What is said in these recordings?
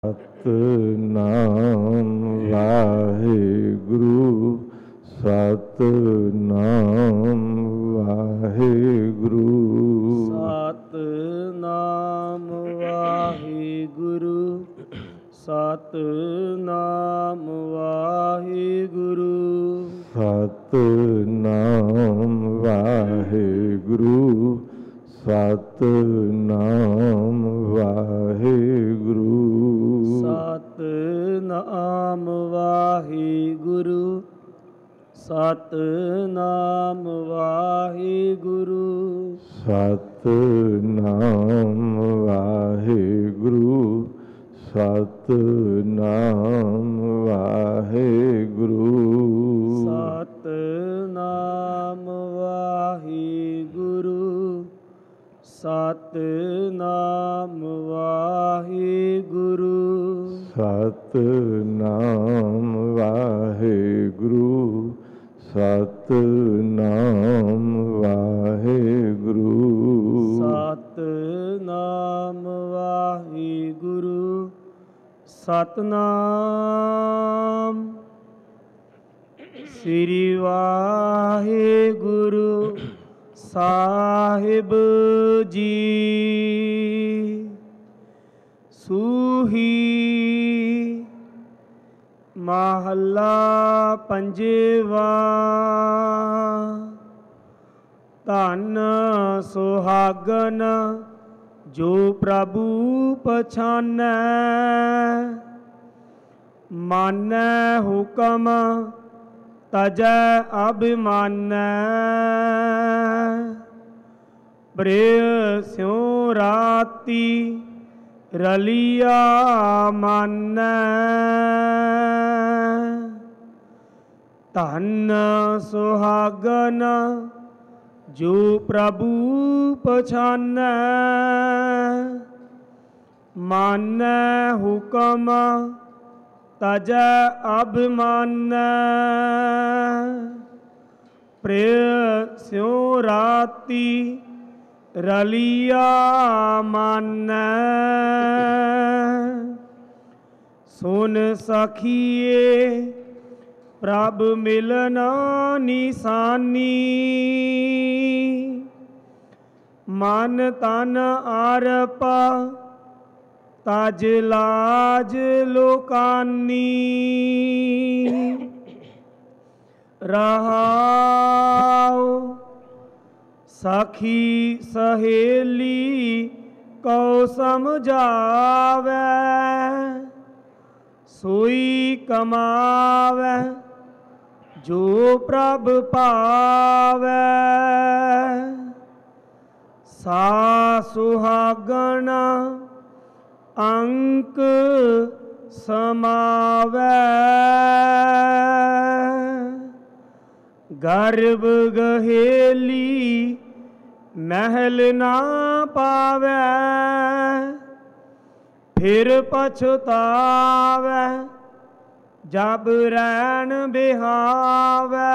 ਸਤਿਨਾਮ ਵਾਹਿਗੁਰੂ ਸਤਿਨਾਮ ਵਾਹਿਗੁਰੂ ਸਤਿਨਾਮ ਵਾਹਿਗੁਰੂ ਸਤਿਨਾਮ ਵਾਹਿਗੁਰੂ ਸਤਿਨਾਮ ਵਾਹਿਗੁਰੂ ਸਤਿਨਾਮ ਵਾਹਿਗੁਰੂ ਸਤਿਨਾਮ ਵਾਹਿਗੁਰੂ ਸਤਿਨਾਮ ਵਾਹਿਗੁਰੂ ਸਤਿਨਾਮ ਵਾਹਿਗੁਰੂ ਸਤਿਨਾਮ ਵਾਹਿਗੁਰੂ ਸਤਿਨਾਮ ਵਾਹਿਗੁਰੂ ਸਤਿਨਾਮ ਵਾਹਿਗੁਰੂ ਸਤਿਨਾਮ ਵਾਹਿਗੁਰੂ ਸਤਿਨਾਮ ਵਾਹਿਗੁਰੂ ਸਤਿਨਾਮ ਵਾਹਿਗੁਰੂ ਸਤਿਨਾਮ ਸ੍ਰੀ ਵਾਹਿਗੁਰੂ ਸਾਹਿਬ ਜੀ। ਸੂਹੀ ਮਹੱਲਾ ਪੰਜਵਾ। ਧੰਨ ਸੁਹਾਗਨ ਜੋ ਪ੍ਰਭੂ ਪਛਾਨੈ, ਮਾਨੈ ਹੁਕਮ ਤਜੈ ਅਭਿਮਾਨੈ। ਪ੍ਰੇਯ ਸਿਉ ਰਾਤੀ ਰਲਿਆ ਮਾਨੈ, ਧੰਨ ਸੁਹਾਗਨ ਜੋ ਪ੍ਰਭੂ ਪਛਾਨੈ, ਮਾਨੈ ਹੁਕਮ ਤਜੈ ਅਭਿਮਾਨੈ। ਪ੍ਰੇਯ ਸਿਉ ਰਾਤੀ ਰਲਿਆ ਮਾਨੈ। ਸੁਨ ਸਖੀਏ ਪ੍ਰਭ ਮਿਲਨ ਨਿਸ਼ਾਨੀ, ਮਨ ਤਨ ਆਰਪ ਤਜ ਲਾਜ ਲੋਕਾਨੀ। ਰਹਾਉ ਸਖੀ ਸਹੇਲੀ ਕਉ ਸਮਝਾਵੈ, ਸੋਈ ਕਮਾਵੈ ਜੋ ਪ੍ਰਭ ਪਾਵੈ। ਸਾ ਸੁਹਾਗਣ ਅੰਕ ਸਮਾਵੈ, ਗਰਭ ਗਹੇਲੀ ਮਹਿਲ ਨਾ ਪਾਵੈ। ਫਿਰ ਪਛਤਾਵੈ ਜਬ ਰੈਣ ਬਿਹਾਵੈ।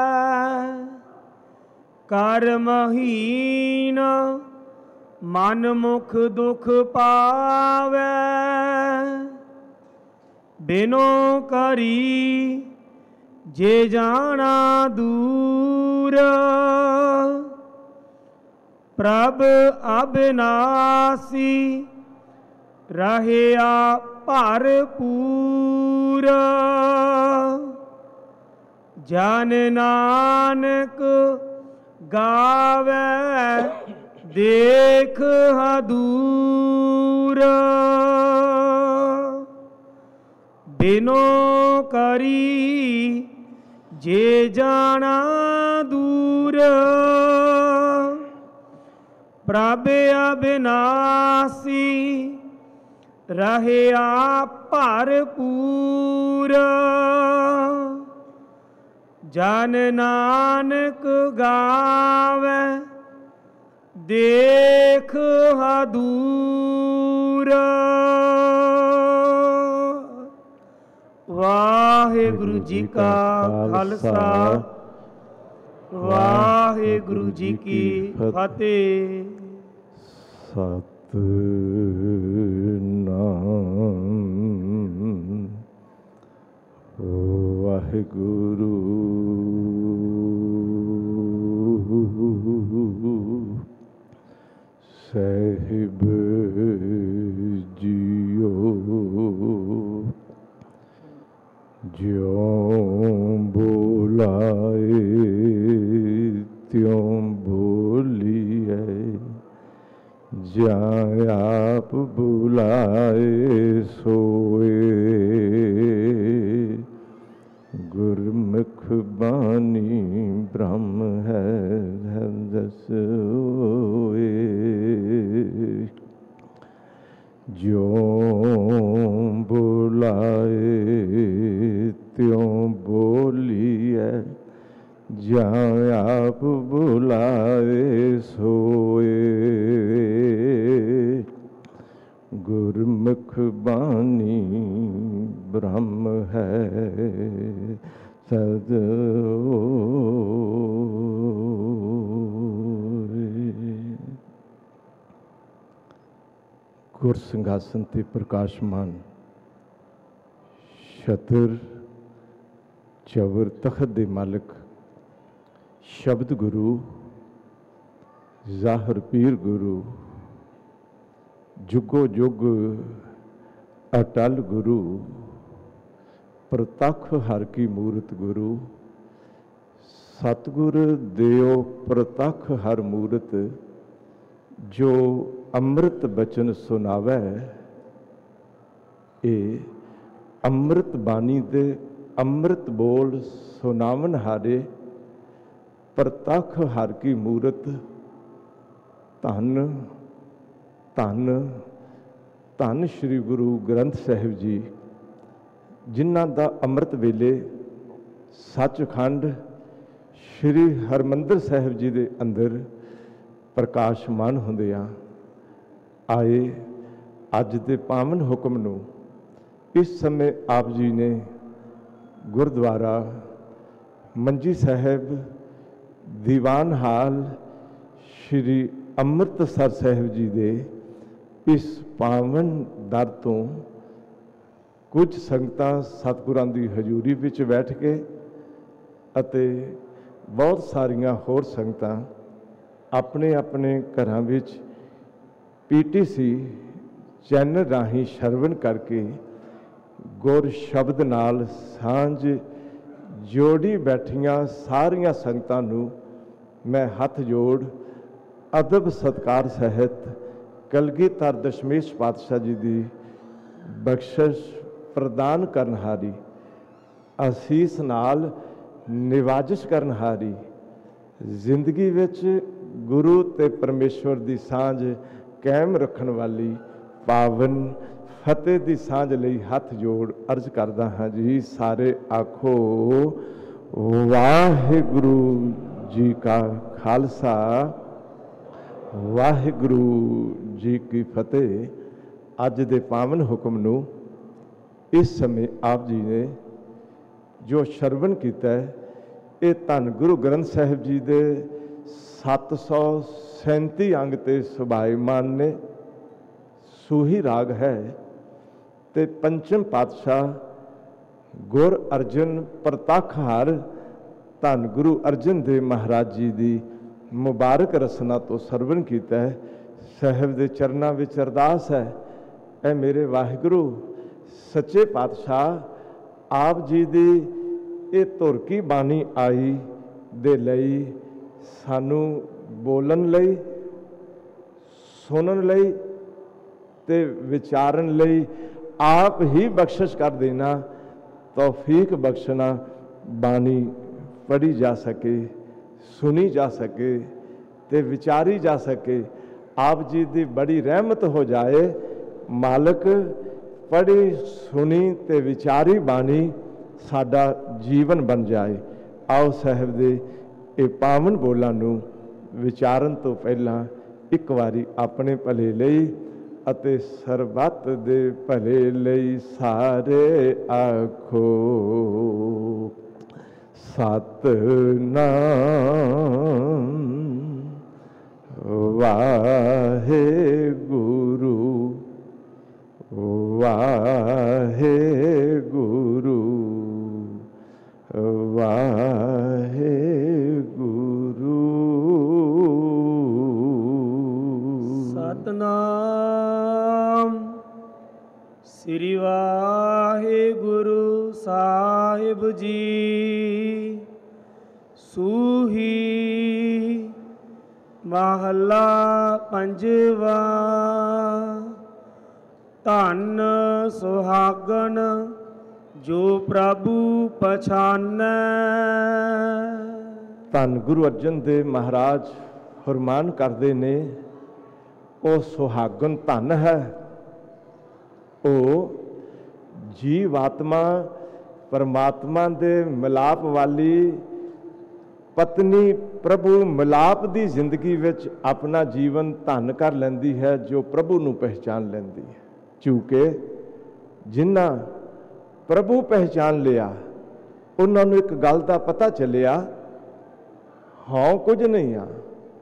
ਕਰਮਹੀਨ ਮਨ ਮੁਖ ਦੁਖ ਪਾਵੈ, ਬਿਨੋ ਕਰੀ ਜੇ ਜਾਣਾ ਦੂਰ। ਪ੍ਰਭ ਅਬਿਨਾਸੀ ਰਹਿਆ ਭਰਪੂਰ। ਜਨ ਨਾਨਕ ਗਾਵੈ ਦੇਖ ਹਦੂਰ। ਬਿਨੋ ਕਰੀ ਜੇ ਜਾਣਾ ਦੂਰ। ਪ੍ਰਭ ਅਬਿਨਾਸੀ ਰਹਿਆ ਭਰਪੂਰ। ਜਨ ਨਾਨਕ ਗਾਵੈ ਦੇਖ ਹਦੂਰ। ਵਾਹਿਗੁਰੂ ਜੀ ਕਾ ਖਾਲਸਾ, ਵਾਹਿਗੁਰੂ ਜੀ ਕੀ ਫਤਿਹ। ਸਤਿਨਾਮ ਵਾਹਿਗੁਰੂ ਸਾਹਿਬ ਜੀਓ ਜਿਉਂ ਬੁਲਾਏ ਤਿਉਂ ਬੋਲੀਏ ਜਾਂ ਆਪ ਬੁਲਾਏ ਸੋਏ ਗੁਰਮੁਖ ਬਾਣੀ ਬ੍ਰਹਮ ਹੈ ਦਸੋਏ ਜਿਉਂ ਬੁਲਾਏ ਤਿਉਂ ਬੋਲੀਏ ਜਾਂ ਆਪ ਬੁਲਾਏ ਸੋਏ ਗੁਰਮੁਖ ਬਾਣੀ ਬ੍ਰਹਮ ਹੈ ਸਦ ਗੁਰ ਸਿੰਘਾਸਨ ਤੇ ਪ੍ਰਕਾਸ਼ਮਾਨ ਛਤਰ ਚਵਰ ਤਖਤ ਦੇ ਮਾਲਕ ਸ਼ਬਦ ਗੁਰੂ ਜ਼ਾਹਰ ਪੀਰ ਗੁਰੂ ਜੁਗੋ ਜੁਗ ਅਟਲ ਗੁਰੂ ਪ੍ਰਤੱਖ ਹਰ ਕੀ ਮੂਰਤ ਗੁਰੂ ਸਤਿਗੁਰ ਦਿਓ ਪ੍ਰਤੱਖ ਹਰ ਮੂਰਤ ਜੋ ਅੰਮ੍ਰਿਤ ਬਚਨ ਸੁਣਾਵੇ ਇਹ ਅੰਮ੍ਰਿਤ ਬਾਣੀ ਦੇ ਅੰਮ੍ਰਿਤ ਬੋਲ ਸੁਣਾਵਨ ਹਾਰੇ ਪ੍ਰਤੱਖ ਹਰ ਕੀ ਮੂਰਤ ਧੰਨ ਧੰਨ ਧੰਨ ਸ੍ਰੀ ਗੁਰੂ ਗ੍ਰੰਥ ਸਾਹਿਬ ਜੀ ਜਿਨ੍ਹਾਂ ਦਾ ਅੰਮ੍ਰਿਤ ਵੇਲੇ ਸੱਚਖੰਡ ਸ੍ਰੀ ਹਰਿਮੰਦਰ ਸਾਹਿਬ ਜੀ ਦੇ ਅੰਦਰ ਪ੍ਰਕਾਸ਼ਮਾਨ ਹੁੰਦਿਆਂ ਆਏ ਅੱਜ ਦੇ ਪਾਵਨ ਹੁਕਮ ਨੂੰ ਇਸ ਸਮੇਂ ਆਪ ਜੀ ਨੇ ਗੁਰਦੁਆਰਾ ਮੰਜੀ ਸਾਹਿਬ ਦੀਵਾਨ ਹਾਲ ਸ੍ਰੀ ਅੰਮ੍ਰਿਤਸਰ ਸਾਹਿਬ ਜੀ ਦੇ ਇਸ ਪਾਵਨ ਦਰ ਤੋਂ ਕੁਝ ਸੰਗਤਾਂ ਸਤਿਗੁਰਾਂ ਦੀ ਹਜ਼ੂਰੀ ਵਿੱਚ ਬੈਠ ਕੇ ਅਤੇ ਬਹੁਤ ਸਾਰੀਆਂ ਹੋਰ ਸੰਗਤਾਂ ਆਪਣੇ ਆਪਣੇ ਘਰਾਂ ਵਿੱਚ PTC ਚੈਨਲ ਰਾਹੀਂ ਸ਼ਰਵਣ ਕਰਕੇ ਗੁਰ ਸ਼ਬਦ ਨਾਲ ਸਾਂਝ ਜੋੜੀ ਬੈਠੀਆਂ ਸਾਰੀਆਂ ਸੰਗਤਾਂ ਨੂੰ ਮੈਂ ਹੱਥ ਜੋੜ ਅਦਬ ਸਤਿਕਾਰ ਸਹਿਤ ਕਲਗੀਧਰ ਦਸ਼ਮੇਸ਼ ਪਾਤਸ਼ਾਹ ਜੀ ਦੀ ਬਖਸ਼ਿਸ਼ ਪ੍ਰਦਾਨ ਕਰਨ ਹਾਰੀ ਅਸੀਸ ਨਾਲ ਨਿਵਾਜਿਸ਼ ਕਰਨ ਹਾਰੀ ਜ਼ਿੰਦਗੀ ਵਿੱਚ ਗੁਰੂ ਤੇ ਪਰਮੇਸ਼ਵਰ ਦੀ ਸਾਂਝ ਕਾਇਮ ਰੱਖਣ ਵਾਲੀ ਪਾਵਨ ਫਤਿਹ ਦੀ ਸਾਂਝ ਲਈ ਹੱਥ ਜੋੜ ਅਰਜ਼ ਕਰਦਾ ਹਾਂ ਜੀ ਸਾਰੇ ਆਖੋ ਵਾਹਿਗੁਰੂ ਜੀ ਕਾ ਖਾਲਸਾ ਵਾਹਿਗੁਰੂ ਜੀ ਕੀ ਫਤਿਹ। ਅੱਜ ਦੇ ਪਾਵਨ ਹੁਕਮ ਨੂੰ ਇਸ ਸਮੇਂ ਆਪ ਜੀ ਨੇ ਜੋ ਸ਼ਰਵਣ ਕੀਤਾ ਹੈ ਇਹ ਧੰਨ ਗੁਰੂ ਗ੍ਰੰਥ ਸਾਹਿਬ ਜੀ ਦੇ 737 ਅੰਗ ਤੇ ਸੁਭਾਇਮਾਨ ਨੇ ਸੂਹੀ ਰਾਗ ਹੈ ਤੇ ਪੰਚਮ ਪਾਤਸ਼ਾਹ ਗੁਰ ਅਰਜਨ ਪ੍ਰਤੱਖ ਹਰ ਧੰਨ ਗੁਰੂ ਅਰਜਨ ਦੇਵ ਮਹਾਰਾਜ ਜੀ ਦੀ ਮੁਬਾਰਕ ਰਸਨਾ ਤੋਂ ਸਰਵਣ ਕੀਤਾ ਹੈ। ਸਾਹਿਬ ਦੇ ਚਰਨਾਂ ਵਿੱਚ ਅਰਦਾਸ ਹੈ ਐ ਮੇਰੇ ਵਾਹਿਗੁਰੂ ਸੱਚੇ ਪਾਤਸ਼ਾਹ ਆਪ ਜੀ ਦੀ ਇਹ ਧੁਰ ਕੀ ਬਾਣੀ ਆਈ ਦੇ ਲਈ ਸਾਨੂੰ ਬੋਲਣ ਲਈ ਸੁਣਨ ਲਈ ਤੇ ਵਿਚਾਰਨ ਲਈ ਆਪ ਹੀ ਬਖਸ਼ਿਸ਼ ਕਰ ਦੇਣਾ ਤੌਫੀਕ ਬਖਸ਼ਣਾ ਬਾਣੀ ਪੜ੍ਹੀ ਜਾ ਸਕੇ ਸੁਣੀ ਜਾ ਸਕੇ ਤੇ ਵਿਚਾਰੀ ਜਾ ਸਕੇ ਆਪ ਜੀ ਦੀ ਬੜੀ ਰਹਿਮਤ ਹੋ ਜਾਏ ਮਾਲਕ ਪੜ੍ਹੀ ਸੁਣੀ ਤੇ ਵਿਚਾਰੀ ਬਾਣੀ ਸਾਡਾ ਜੀਵਨ ਬਣ ਜਾਏ। ਆਓ ਸਾਹਿਬ ਦੇ ਇਹ ਪਾਵਨ ਬੋਲਾਂ ਨੂੰ ਵਿਚਾਰਨ ਤੋਂ ਪਹਿਲਾਂ ਇੱਕ ਵਾਰੀ ਆਪਣੇ ਭਲੇ ਲਈ ਅਤੇ ਸਰਬੱਤ ਦੇ ਭਲੇ ਲਈ ਸਾਰੇ ਆਖੋ ਸਤਿਨਾਮ ਵਾਹਿਗੁਰੂ ਵਾਹਿਗੁਰੂ ਸ੍ਰੀ ਵਾਹਿਗੁਰੂ ਸਾਹਿਬ ਜੀ। ਸੂਹੀ ਮਹੱਲਾ ਪੰਜਵਾ। ਧੰਨ ਸੁਹਾਗਣ ਜੋ ਪ੍ਰਭੂ ਪਛਾਨੈ। ਧੰਨ ਗੁਰੂ ਅਰਜਨ ਦੇਵ ਮਹਾਰਾਜ ਫਰਮਾਨ ਕਰਦੇ ਨੇ, ਉਹ ਸੁਹਾਗਣ ਧੰਨ ਹੈ, ਉਹ ਜੀਵ ਆਤਮਾ ਪਰਮਾਤਮਾ ਦੇ ਮਿਲਾਪ ਵਾਲੀ ਪਤਨੀ ਪ੍ਰਭੂ ਮਿਲਾਪ ਦੀ ਜ਼ਿੰਦਗੀ ਵਿੱਚ ਆਪਣਾ ਜੀਵਨ ਧੰਨ ਕਰ ਲੈਂਦੀ ਹੈ, ਜੋ ਪ੍ਰਭੂ ਨੂੰ ਪਹਿਚਾਨ ਲੈਂਦੀ ਹੈ। ਕਿਉਂਕਿ ਜਿਨ੍ਹਾਂ ਪ੍ਰਭੂ ਪਹਿਚਾਨ ਲਿਆ, ਉਹਨਾਂ ਨੂੰ ਇੱਕ ਗੱਲ ਦਾ ਪਤਾ ਚੱਲਿਆ, ਹਾਂ ਕੁਝ ਨਹੀਂ ਆ।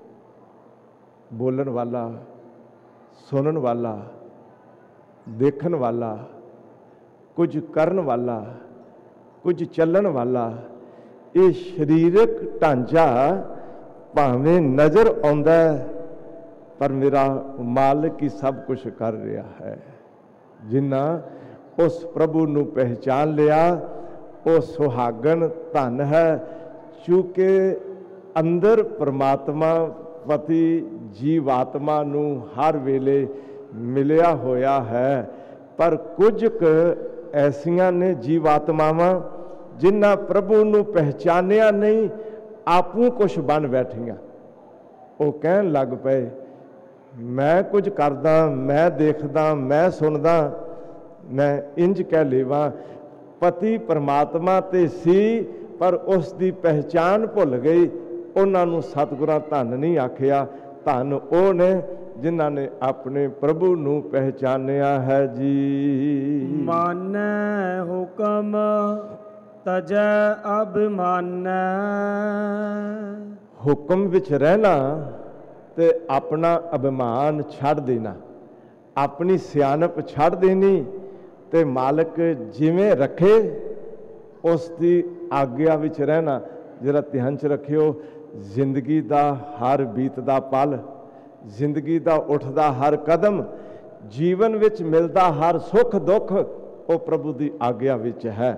ਬੋਲਣ ਵਾਲਾ, ਸੁਣਨ ਵਾਲਾ, ਦੇਖਣ ਵਾਲਾ, ਕੁਝ ਕਰਨ ਵਾਲਾ, ਕੁਝ ਚੱਲਣ ਵਾਲਾ, ਇਹ ਸਰੀਰਕ ਢਾਂਚਾ ਭਾਵੇਂ ਨਜ਼ਰ ਆਉਂਦਾ ਪਰ ਮੇਰਾ ਮਾਲਕ ਹੀ ਸਭ ਕੁਝ ਕਰ ਰਿਹਾ ਹੈ। ਜਿਨ੍ਹਾਂ ਉਸ ਪ੍ਰਭੂ ਨੂੰ ਪਹਿਚਾਨ ਲਿਆ, ਉਹ ਸੁਹਾਗਣ ਧੰਨ ਹੈ, ਕਿਉਂਕਿ ਅੰਦਰ ਪਰਮਾਤਮਾ ਪਤੀ ਜੀਵ ਆਤਮਾ ਨੂੰ ਹਰ ਵੇਲੇ ਮਿਲਿਆ ਹੋਇਆ ਹੈ। ਪਰ ਕੁਝ ਕੁ ਐਸੀਆਂ ਨੇ ਜੀਵ ਆਤਮਾਵਾਂ ਜਿਨ੍ਹਾਂ ਪ੍ਰਭੂ ਨੂੰ ਪਹਿਚਾਨਿਆ ਨਹੀਂ, ਆਪੂ ਕੁਛ ਬਣ ਬੈਠੀਆਂ। ਉਹ ਕਹਿਣ ਲੱਗ ਪਏ, ਮੈਂ ਕੁਝ ਕਰਦਾ, ਮੈਂ ਦੇਖਦਾ, ਮੈਂ ਸੁਣਦਾ, ਮੈਂ ਇੰਜ ਕਹਿ ਲੇਵਾਂ। ਪਤੀ ਪਰਮਾਤਮਾ ਤੇ ਸੀ, ਪਰ ਉਸ ਦੀ ਪਹਿਚਾਨ ਭੁੱਲ ਗਈ। ਉਹਨਾਂ ਨੂੰ ਸਤਿਗੁਰਾਂ ਧੰਨ ਨਹੀਂ ਆਖਿਆ। ਧੰਨ ਉਹ ਨੇ ਜਿਨ੍ਹਾਂ ਨੇ ਆਪਣੇ ਪ੍ਰਭੂ ਨੂੰ ਪਹਿਚਾਨਿਆ ਹੈ ਜੀ। ਮਾਨੈ ਹੁਕਮ ਤਜੈ ਅਭਿਮਾਨੈ। ਹੁਕਮ ਵਿੱਚ ਰਹਿਣਾ ਤੇ ਆਪਣਾ ਅਭਿਮਾਨ ਛੱਡ ਦੇਣਾ, ਆਪਣੀ ਸਿਆਣਪ ਛੱਡ ਦੇਣੀ, ਤੇ ਮਾਲਕ ਜਿਵੇਂ ਰੱਖੇ ਉਸ ਦੀ ਆਗਿਆ ਵਿੱਚ ਰਹਿਣਾ। ਜਰਾ ਧਿਆਨ 'ਚ ਰੱਖਿਓ, ਜ਼ਿੰਦਗੀ ਦਾ ਹਰ ਬੀਤਦਾ ਪਲ, ਜ਼ਿੰਦਗੀ ਦਾ ਉੱਠਦਾ ਹਰ ਕਦਮ, ਜੀਵਨ ਵਿੱਚ ਮਿਲਦਾ ਹਰ ਸੁੱਖ ਦੁੱਖ, ਉਹ ਪ੍ਰਭੂ ਦੀ ਆਗਿਆ ਵਿੱਚ ਹੈ।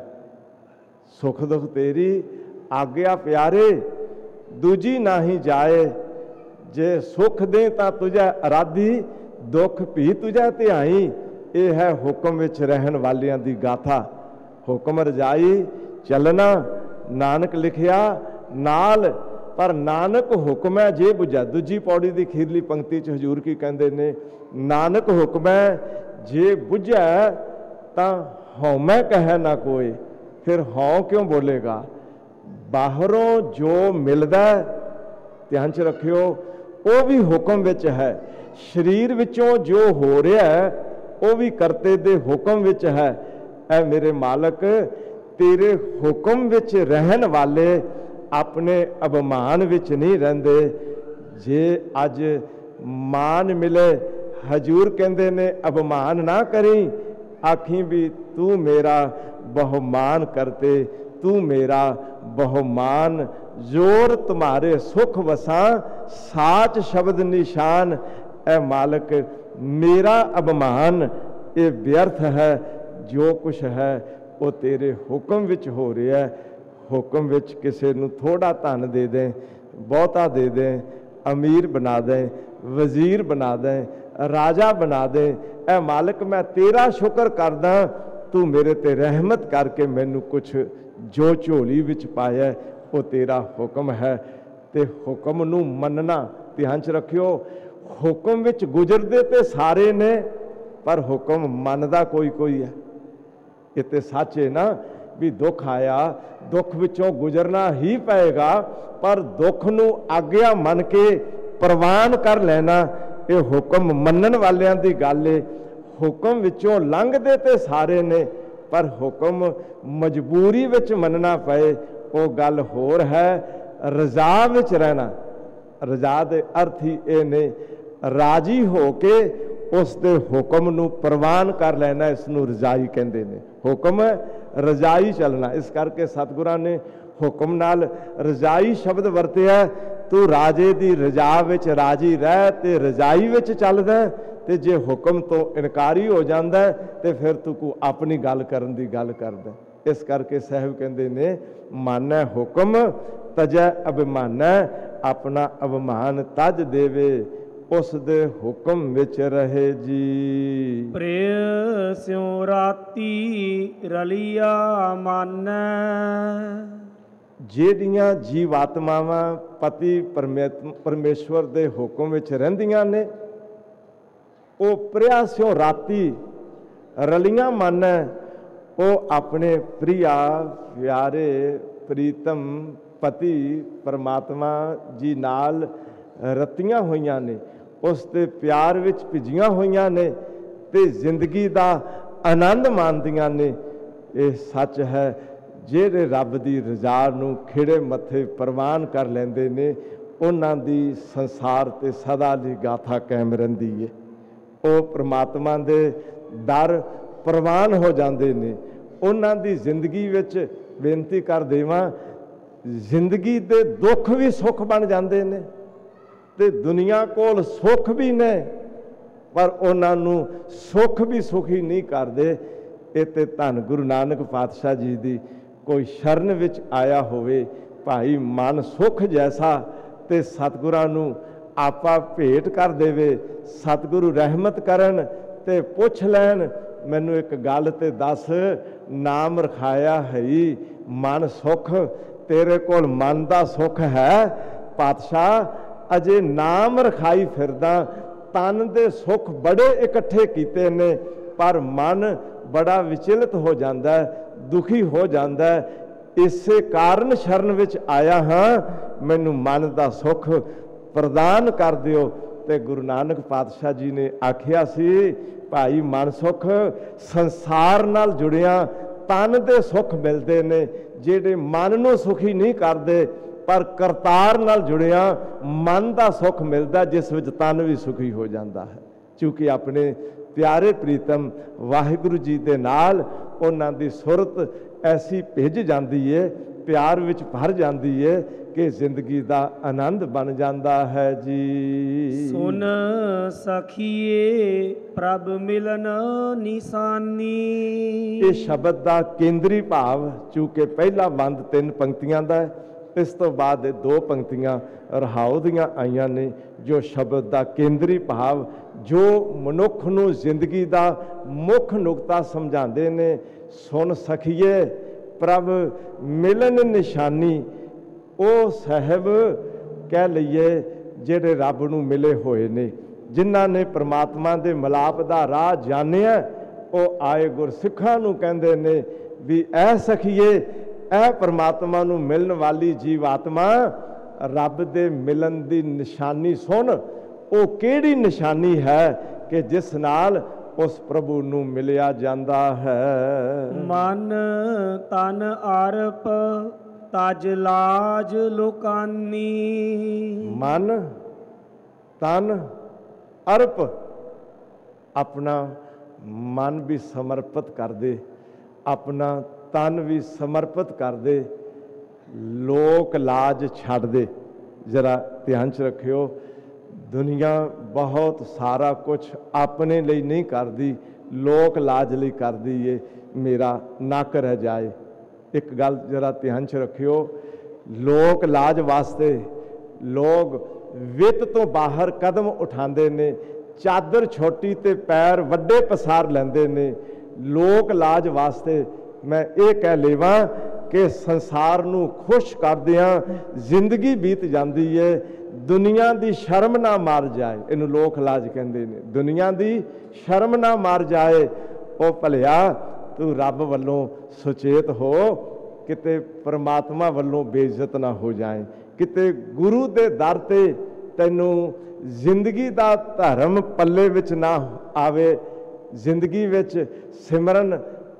ਸੁੱਖ ਦੁੱਖ ਤੇਰੀ ਆਗਿਆ ਪਿਆਰੇ, ਦੂਜੀ ਨਾਹੀ ਜਾਏ। ਜੇ ਸੁੱਖ ਦੇ ਤਾਂ ਤੁਝੈ ਅਰਾਧੀ, ਦੁੱਖ ਵੀ ਤੁਝੈ ਧਿਆਈ। ਇਹ ਹੈ ਹੁਕਮ ਵਿੱਚ ਰਹਿਣ ਵਾਲਿਆਂ ਦੀ ਗਾਥਾ। ਹੁਕਮ ਰਜਾਈ ਚੱਲਣਾ, ਨਾਨਕ ਲਿਖਿਆ ਨਾਲ, ਪਰ ਨਾਨਕ ਹੁਕਮ ਹੈ ਜੇ ਬੁਝੈ। ਦੂਜੀ ਪੌੜੀ ਦੀ ਅਖੀਰਲੀ ਪੰਕਤੀ 'ਚ ਹਜ਼ੂਰ ਕੀ ਕਹਿੰਦੇ ਨੇ, ਨਾਨਕ ਹੁਕਮ ਹੈ ਜੇ ਬੁਝੈ ਤਾਂ ਹਉਮੈ ਕਹਿ ਨਾ ਕੋਈ। ਫਿਰ ਹਉ ਕਿਉਂ ਬੋਲੇਗਾ? ਬਾਹਰੋਂ ਜੋ ਮਿਲਦਾ, ਧਿਆਨ 'ਚ ਰੱਖਿਓ, ਉਹ ਵੀ ਹੁਕਮ ਵਿੱਚ ਹੈ। ਸਰੀਰ ਵਿੱਚੋਂ ਜੋ ਹੋ ਰਿਹਾ ਉਹ ਵੀ ਕਰਤੇ ਦੇ ਹੁਕਮ ਵਿੱਚ ਹੈ। ਐ ਮੇਰੇ ਮਾਲਕ, ਤੇਰੇ ਹੁਕਮ ਵਿੱਚ ਰਹਿਣ ਵਾਲੇ ਆਪਣੇ ਅਭਿਮਾਨ ਵਿੱਚ ਨਹੀਂ ਰਹਿੰਦੇ। ਜੇ ਅੱਜ ਮਾਨ ਮਿਲੇ, ਹਜੂਰ ਕਹਿੰਦੇ ਨੇ ਅਭਿਮਾਨ ਨਾ ਕਰੀ, ਆਖੀ ਵੀ ਤੂੰ ਮੇਰਾ ਬਹੁਮਾਨ ਕਰਤੇ, ਤੂੰ ਮੇਰਾ ਬਹੁਮਾਨ। ਜ਼ੋਰ ਤੁਮਾਰੇ ਸੁਖ ਵਸਾਂ, ਸਾਚ ਸ਼ਬਦ ਨਿਸ਼ਾਨ। ਐ ਮਾਲਕ, ਮੇਰਾ ਅਭਿਮਾਨ ਇਹ ਵਿਅਰਥ ਹੈ। ਜੋ ਕੁਛ ਹੈ ਉਹ ਤੇਰੇ ਹੁਕਮ ਵਿੱਚ ਹੋ ਰਿਹਾ। ਹੁਕਮ ਵਿੱਚ ਕਿਸੇ ਨੂੰ ਥੋੜਾ ਧਨ ਦੇ ਦੇ, ਬਹੁਤਾ ਦੇ ਦੇ, ਅਮੀਰ ਬਣਾ ਦੇ, ਵਜ਼ੀਰ ਬਣਾ ਦੇ, ਰਾਜਾ ਬਣਾ ਦੇ। ਐ ਮਾਲਕ, ਮੈਂ ਤੇਰਾ ਸ਼ੁਕਰ ਕਰਦਾ, ਤੂੰ ਮੇਰੇ ਤੇ ਰਹਿਮਤ ਕਰਕੇ ਮੈਨੂੰ ਕੁਛ ਜੋ ਝੋਲੀ ਵਿੱਚ ਪਾਇਆ ਉਹ ਤੇਰਾ ਹੁਕਮ ਹੈ। ਤੇ ਹੁਕਮ ਨੂੰ ਮੰਨਣਾ, ਧਿਆਨ 'ਚ ਰੱਖਿਓ, ਹੁਕਮ ਵਿੱਚ ਗੁਜ਼ਰਦੇ ਤੇ ਸਾਰੇ ਨੇ, ਪਰ ਹੁਕਮ ਮੰਨਦਾ ਕੋਈ ਕੋਈ ਹੈ। ਇਹ ਤੇ ਸੱਚ ਹੈ ਨਾ ਵੀ ਦੁੱਖ ਆਇਆ, ਦੁੱਖ ਵਿੱਚੋਂ ਗੁਜ਼ਰਨਾ ਹੀ ਪਏਗਾ, ਪਰ ਦੁੱਖ ਨੂੰ ਆਗਿਆ ਮੰਨ ਕੇ ਪ੍ਰਵਾਨ ਕਰ ਲੈਣਾ, ਇਹ ਹੁਕਮ ਮੰਨਣ ਵਾਲਿਆਂ ਦੀ ਗੱਲ ਏ। ਹੁਕਮ ਵਿੱਚੋਂ ਲੰਘਦੇ ਤੇ ਸਾਰੇ ਨੇ, ਪਰ ਹੁਕਮ ਮਜਬੂਰੀ ਵਿੱਚ ਮੰਨਣਾ ਪਏ ਉਹ ਗੱਲ ਹੋਰ ਹੈ। ਰਜ਼ਾ ਵਿੱਚ ਰਹਿਣਾ, ਰਜ਼ਾ ਦੇ ਅਰਥ ਹੀ ਇਹ ਨੇ, ਰਾਜੀ ਹੋ ਕੇ ਉਸ ਦੇ ਹੁਕਮ ਨੂੰ ਪ੍ਰਵਾਨ ਕਰ ਲੈਣਾ, ਇਸ ਨੂੰ ਰਜ਼ਾਈ ਕਹਿੰਦੇ ਨੇ। ਹੁਕਮ ਰਜ਼ਾਈ ਚੱਲਣਾ। ਇਸ ਕਰਕੇ ਸਤਿਗੁਰਾਂ ਨੇ ਹੁਕਮ ਨਾਲ ਰਜ਼ਾਈ ਸ਼ਬਦ ਵਰਤਿਆ। ਤੂੰ ਰਾਜੇ ਦੀ ਰਜ਼ਾ ਵਿੱਚ ਰਾਜੀ ਰਹਿ ਤੇ ਰਜ਼ਾਈ ਵਿੱਚ ਚੱਲਦਾ ਤੇ ਜੇ ਹੁਕਮ ਤੋਂ ਇਨਕਾਰੀ ਹੋ ਜਾਂਦਾ ਤੇ ਫਿਰ ਤੂੰ ਕੋ ਆਪਣੀ ਗੱਲ ਕਰਨ ਦੀ ਗੱਲ ਕਰਦਾ। ਇਸ ਕਰਕੇ ਸਾਹਿਬ ਕਹਿੰਦੇ ਨੇ ਮਾਨੈ ਹੁਕਮ ਤਜੈ ਅਭਿਮਾਨੈ, ਆਪਣਾ ਅਭਿਮਾਨ ਤਜ ਦੇਵੇ ਉਸ ਦੇ ਹੁਕਮ ਵਿੱਚ ਰਹੇ ਜੀ। ਪ੍ਰਿਯ ਸਿਉ ਰਾਤੀ ਰਲਿਆ ਮਾਨੈ, ਜਿਹੜੀਆਂ ਜੀਵਾਤਮਾਵਾਂ ਪਤੀ ਪਰਮੇਸ਼ਵਰ ਦੇ ਹੁਕਮ ਵਿੱਚ ਰਹਿੰਦੀਆਂ ਨੇ ਉਹ ਪ੍ਰਿਆ ਸਿਉ ਰਾਤੀ ਰਲੀਆਂ ਮਾਨੈ, ਉਹ ਆਪਣੇ ਪ੍ਰਿਆ ਪਿਆਰੇ ਪ੍ਰੀਤਮ ਪਤੀ ਪਰਮਾਤਮਾ ਜੀ ਨਾਲ ਰਤੀਆਂ ਹੋਈਆਂ ਨੇ, ਉਸ ਦੇ ਪਿਆਰ ਵਿੱਚ ਭਿੱਜੀਆਂ ਹੋਈਆਂ ਨੇ ਤੇ ਜ਼ਿੰਦਗੀ ਦਾ ਆਨੰਦ ਮਾਣਦੀਆਂ ਨੇ। ਇਹ ਸੱਚ ਹੈ, ਜਿਹੜੇ ਰੱਬ ਦੀ ਰਜ਼ਾ ਨੂੰ ਖਿੜੇ ਮੱਥੇ ਪ੍ਰਵਾਨ ਕਰ ਲੈਂਦੇ ਨੇ ਉਹਨਾਂ ਦੀ ਸੰਸਾਰ ਤੇ ਸਦਾ ਲਈ ਗਾਥਾ ਕਾਇਮ ਰਹਿੰਦੀ ਹੈ। ਉਹ ਪ੍ਰਮਾਤਮਾ ਦੇ ਦਰ ਪ੍ਰਵਾਨ ਹੋ ਜਾਂਦੇ ਨੇ। ਉਹਨਾਂ ਦੀ ਜ਼ਿੰਦਗੀ ਵਿੱਚ ਬੇਨਤੀ ਕਰ ਦੇਵਾਂ, ਜ਼ਿੰਦਗੀ ਦੇ ਦੁੱਖ ਵੀ ਸੁੱਖ ਬਣ ਜਾਂਦੇ ਨੇ ਤੇ ਦੁਨੀਆ ਕੋਲ ਸੁੱਖ ਵੀ ਨੇ, ਪਰ ਉਹਨਾਂ ਨੂੰ ਸੁੱਖ ਵੀ ਸੁਖੀ ਨਹੀਂ ਕਰਦੇ। ਇਹ ਤੇ ਧੰਨ ਗੁਰੂ ਨਾਨਕ ਪਾਤਸ਼ਾਹ ਜੀ ਦੀ ਕੋਈ ਸ਼ਰਨ ਵਿੱਚ ਆਇਆ ਹੋਵੇ, ਭਾਈ ਮਨ ਸੁੱਖ ਜੈਸਾ, ਤੇ ਸਤਿਗੁਰਾਂ ਨੂੰ ਆਪਾ ਭੇਟ ਕਰ ਦੇਵੇ, ਸਤਿਗੁਰੂ ਰਹਿਮਤ ਕਰਨ ਤੇ ਪੁੱਛ ਲੈਣ ਮੈਨੂੰ ਇੱਕ ਗੱਲ ਤੇ ਦੱਸ, ਨਾਮ ਰਖਾਇਆ ਹੈ ਮਨ ਸੁੱਖ, ਤੇਰੇ ਕੋਲ ਮਨ ਦਾ ਸੁੱਖ ਹੈ ਪਾਤਸ਼ਾਹ? ਅਜੇ ਨਾਮ ਰਖਾਈ ਫਿਰਦਾ, ਤਨ ਦੇ ਸੁੱਖ ਬੜੇ ਇਕੱਠੇ ਕੀਤੇ ਨੇ, ਪਰ ਮਨ ਬੜਾ ਵਿਚਲਿਤ ਹੋ ਜਾਂਦਾ, ਦੁਖੀ ਹੋ ਜਾਂਦਾ। ਇਸੇ ਕਾਰਨ ਸ਼ਰਨ ਵਿੱਚ ਆਇਆ ਹਾਂ, ਮੈਨੂੰ ਮਨ ਦਾ ਸੁੱਖ ਪ੍ਰਦਾਨ ਕਰ ਦਿਓ। ਤੇ ਗੁਰੂ ਨਾਨਕ ਪਾਤਸ਼ਾਹ ਜੀ ਨੇ ਆਖਿਆ ਸੀ, ਭਾਈ ਮਨ ਸੁੱਖ ਸੰਸਾਰ ਨਾਲ ਜੁੜਿਆ ਤਨ ਦੇ ਸੁੱਖ ਮਿਲਦੇ ਨੇ, ਜਿਹੜੇ ਮਨ ਨੂੰ ਸੁਖੀ ਨਹੀਂ ਕਰਦੇ, ਪਰ ਕਰਤਾਰ ਨਾਲ ਜੁੜਿਆ ਮਨ ਦਾ ਸੁੱਖ ਮਿਲਦਾ, ਜਿਸ ਵਿੱਚ ਤਨ ਵੀ ਸੁਖੀ ਹੋ ਜਾਂਦਾ ਹੈ। ਕਿਉਂਕਿ ਆਪਣੇ ਪਿਆਰੇ ਪ੍ਰੀਤਮ ਵਾਹਿਗੁਰੂ ਜੀ ਦੇ ਨਾਲ ਉਹਨਾਂ ਦੀ ਸੁਰਤ ਐਸੀ ਭਿੱਜ ਜਾਂਦੀ ਹੈ, ਪਿਆਰ ਵਿੱਚ ਭਰ ਜਾਂਦੀ ਹੈ ਕਿ ਜ਼ਿੰਦਗੀ ਦਾ ਆਨੰਦ ਬਣ ਜਾਂਦਾ ਹੈ ਜੀ। ਸੁਨ ਸਖੀਏ ਪ੍ਰਭ ਮਿਲਨ ਨਿਸ਼ਾਨੀ, ਇਹ ਸ਼ਬਦ ਦਾ ਕੇਂਦਰੀ ਭਾਵ, ਚੂँਕਿ ਪਹਿਲਾ ਬੰਦ 3 ਪੰਕਤੀਆਂ ਦਾ ਹੈ, ਇਸ ਤੋਂ ਬਾਅਦ 2 ਪੰਕਤੀਆਂ ਰਹਾਉ ਦੀਆਂ ਆਈਆਂ ਨੇ, ਜੋ ਸ਼ਬਦ ਦਾ ਕੇਂਦਰੀ ਭਾਵ, ਜੋ ਮਨੁੱਖ ਨੂੰ ਜ਼ਿੰਦਗੀ ਦਾ ਮੁੱਖ ਨੁਕਤਾ ਸਮਝਾਉਂਦੇ ਨੇ। ਸੁਣ ਸਖੀਏ ਪ੍ਰਭ ਮਿਲਨ ਨਿਸ਼ਾਨੀ, ਉਹ ਸਾਹਿਬ ਕਹਿ ਲਈਏ ਜਿਹੜੇ ਰੱਬ ਨੂੰ ਮਿਲੇ ਹੋਏ ਨੇ, ਜਿਨ੍ਹਾਂ ਨੇ ਪ੍ਰਮਾਤਮਾ ਦੇ ਮਿਲਾਪ ਦਾ ਰਾਹ ਜਾਣਿਆ, ਉਹ ਆਏ ਗੁਰਸਿੱਖਾਂ ਨੂੰ ਕਹਿੰਦੇ ਨੇ ਵੀ ਐ ਸਖੀਏ, ਇਹ ਪ੍ਰਮਾਤਮਾ ਨੂੰ ਮਿਲਣ ਵਾਲੀ ਜੀਵਾਤਮਾ ਰੱਬ ਦੇ ਮਿਲਣ ਦੀ ਨਿਸ਼ਾਨੀ ਸੁਣ। ਉਹ ਕਿਹੜੀ ਨਿਸ਼ਾਨੀ ਹੈ ਕਿ ਜਿਸ ਨਾਲ ਉਸ ਪ੍ਰਭੂ ਨੂੰ ਮਿਲਿਆ ਜਾਂਦਾ ਹੈ। ਮਨ ਤਨ ਆਰਪ ਤਜ ਲਾਜ ਲੋਕਾਨੀ, ਮਨ ਤਨ ਅਰਪ, ਆਪਣਾ ਮਨ ਵੀ ਸਮਰਪਿਤ ਕਰ ਦੇ, ਆਪਣਾ ਤਨ ਵੀ ਸਮਰਪਿਤ ਕਰ ਦੇ, ਲੋਕ ਲਾਜ ਛੱਡ ਦੇ। ਜਰਾ ਧਿਆਨ 'ਚ ਰੱਖਿਓ, ਦੁਨੀਆ ਬਹੁਤ ਸਾਰਾ ਕੁਝ ਆਪਣੇ ਲਈ ਨਹੀਂ ਕਰਦੀ, ਲੋਕ ਲਾਜ ਲਈ ਕਰਦੀ ਏ, ਮੇਰਾ ਨੱਕ ਰਹਿ ਜਾਏ। ਇੱਕ ਗੱਲ ਜਰਾ ਧਿਆਨ 'ਚ ਰੱਖਿਓ, ਲੋਕ ਲਾਜ ਵਾਸਤੇ ਲੋਕ ਵਿੱਤ ਤੋਂ ਬਾਹਰ ਕਦਮ ਉਠਾਉਂਦੇ ਨੇ, ਚਾਦਰ ਛੋਟੀ ਤੇ ਪੈਰ ਵੱਡੇ ਪਸਾਰ ਲੈਂਦੇ ਨੇ। ਲੋਕ ਲਾਜ ਵਾਸਤੇ ਮੈਂ ਇਹ ਕਹਿ ਲੇਵਾਂ ਕਿ ਸੰਸਾਰ ਨੂੰ ਖੁਸ਼ ਕਰਦਿਆਂ ਜ਼ਿੰਦਗੀ ਬੀਤ ਜਾਂਦੀ ਹੈ। ਦੁਨੀਆ ਦੀ ਸ਼ਰਮ ਨਾ ਮਾਰ ਜਾਏ, ਇਹਨੂੰ ਲੋਕ ਲਾਜ ਕਹਿੰਦੇ ਨੇ। ਦੁਨੀਆ ਦੀ ਸ਼ਰਮ ਨਾ ਮਾਰ ਜਾਏ, ਉਹ ਭਲਿਆ ਤੂੰ ਰੱਬ ਵੱਲੋਂ ਸੁਚੇਤ ਹੋ, ਕਿਤੇ ਪਰਮਾਤਮਾ ਵੱਲੋਂ ਬੇਇੱਜ਼ਤ ਨਾ ਹੋ ਜਾਏ, ਕਿਤੇ ਗੁਰੂ ਦੇ ਦਰ ਤੇ ਤੈਨੂੰ ਜ਼ਿੰਦਗੀ ਦਾ ਧਰਮ ਪੱਲੇ ਵਿੱਚ ਨਾ ਆਵੇ, ਜ਼ਿੰਦਗੀ ਵਿੱਚ ਸਿਮਰਨ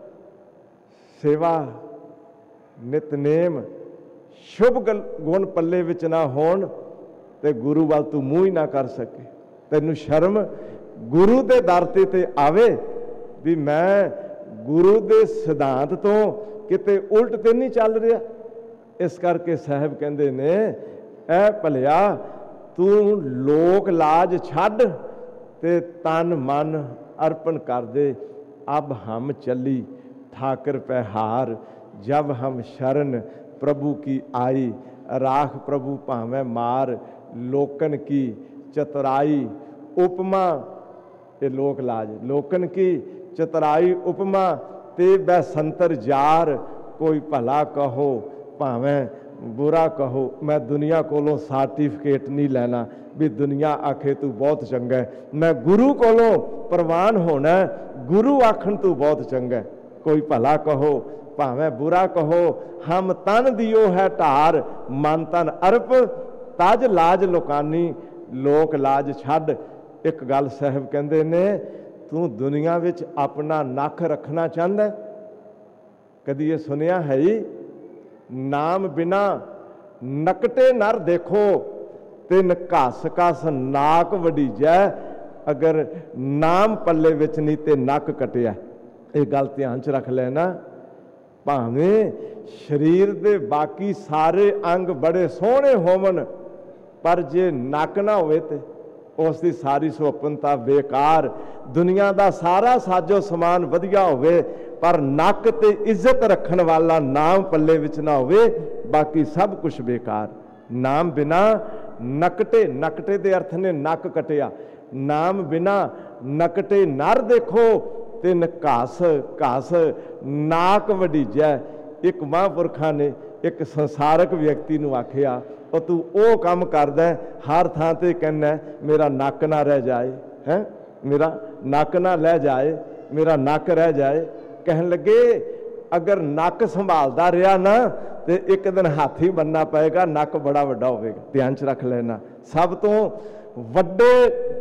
ਸੇਵਾ ਨਿਤਨੇਮ ਸ਼ੁਭ ਗੁਣ ਪੱਲੇ ਵਿੱਚ ਨਾ ਹੋਣ ਤੇ ਗੁਰੂ ਵੱਲ ਤੂੰ ਮੂੰਹ ਹੀ ਨਾ ਕਰ ਸਕੇ। ਤੈਨੂੰ ਸ਼ਰਮ ਗੁਰੂ ਦੇ ਦਰ ਤੇ ਆਵੇ ਵੀ ਮੈਂ ਗੁਰੂ ਦੇ ਸਿਧਾਂਤ ਤੋਂ ਕਿਤੇ ਉਲਟ ਤੇ ਨਹੀਂ ਚੱਲ ਰਿਹਾ। ਇਸ ਕਰਕੇ ਸਾਹਿਬ ਕਹਿੰਦੇ ਨੇ, ਐ ਭਲਿਆ ਤੂੰ ਲੋਕ ਲਾਜ ਛੱਡ ते तन मन अर्पण कर दे। अब हम चली ठाकर पे हार, जब हम शरण प्रभु की आई। राख प्रभु भावें मार, लोकन की चतुराई उपमा, ये लोक लाज, लोकन की चतुराई उपमा, ते बै संतर जार। कोई भला कहो भावें बुरा कहो। मैं दुनिया कोलों सर्टिफिकेट नहीं लेना भी दुनिया आखे तू बहुत चंगा है। मैं गुरु कोलों प्रवान होना, गुरु आखन तू बहुत चंगा है। कोई भला कहो भावें बुरा कहो, हम तन दियो है ढार, मन तन अर्प तज लाज लोकानी। लोक लाज छड्ड। एक गल साहब कहंदे ने, तू दुनिया विच अपना नख रखना चाहता है? कदी ये सुनिया है ही? नाम बिना नकटे नर देखो, तिन घस घस नाक वडीजै। अगर नाम पल्ले विच नहीं ते नक कटिया। ये गल ध्यान च रख लेना। भावें शरीर दे बाकी सारे अंग बड़े सोहने होवन, पर जे नक ना होवे ते उसकी सारी सुहपनता बेकार। दुनिया का सारा साजो समान वधिया होवे, पर नक ते इज्जत रखन वाला नाम पल्ले विच ना होवे, बाकी सब कुछ बेकार। नाम बिना नकटे, नकटे दे अर्थ ने नक कटिया। नाम बिना नकटे नर देखो, तिन घस घस नाक वडीजै। एक महापुरखा ने एक संसारक व्यक्ति नूं आखिया, और तू वो काम करदा हर थां ते कहना मेरा नक ना रह जाए, है मेरा नक ना रह जाए, मेरा नक रह जाए। कहन लगे अगर नक संभालदा रहा ना तो एक दिन हाथी बनना पएगा, नक बड़ा वड्डा होवेगा। ध्यान च रख लेना। सब तो वड्डे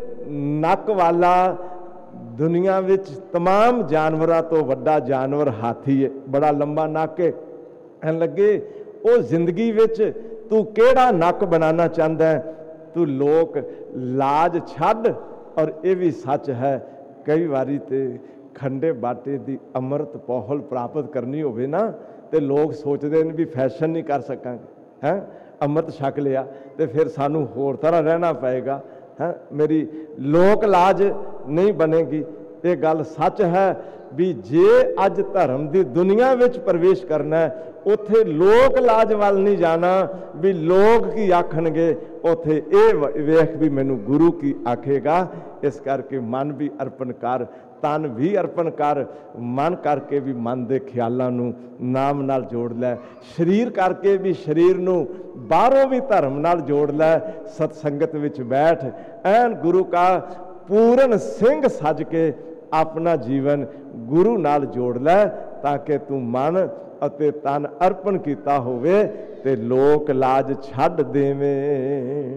नक वाला दुनिया विच तमाम जानवरों तो वड्डा जानवर हाथी है, बड़ा लंबा नक है। कहन लगे वो जिंदगी विच तू केड़ा नक बनाना चाहता है? तू लोक लाज छड्ड। और ये भी सच है, कई बारी ते खंडे बाटे दी अमृत पौहल प्राप्त करनी होवे ना, तो लोग सोचते हैं भी फैशन नहीं कर सकांगे, हैं अमृत छक लिया तो फिर सानू होर तरह रहना पएगा, हैं मेरी लोक लाज नहीं बनेगी। ये गल सच है भी जे अज धर्म की दुनिया विच प्रवेश करना है, उथे लोक लाज वाल नहीं जाना भी लोग की आखणगे, उथे ये वेख भी मैनू गुरु की आखेगा। इस करके मन भी अर्पण कर, तन भी अर्पण कर, मन करके भी मन के ख्यालों नू नाम नाल जोड़ लै, शरीर करके भी शरीर नू बाहरों भी धर्म नाल जोड़ लै। सतसंगत विच बैठ, ऐन गुरु का पूर्ण सिंह सज के अपना जीवन गुरु नाल जोड़ लै, ताकि तू मन अते तन अर्पण कीता होवे ते लोक लाज छड्ड देवें।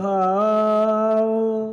रहाओ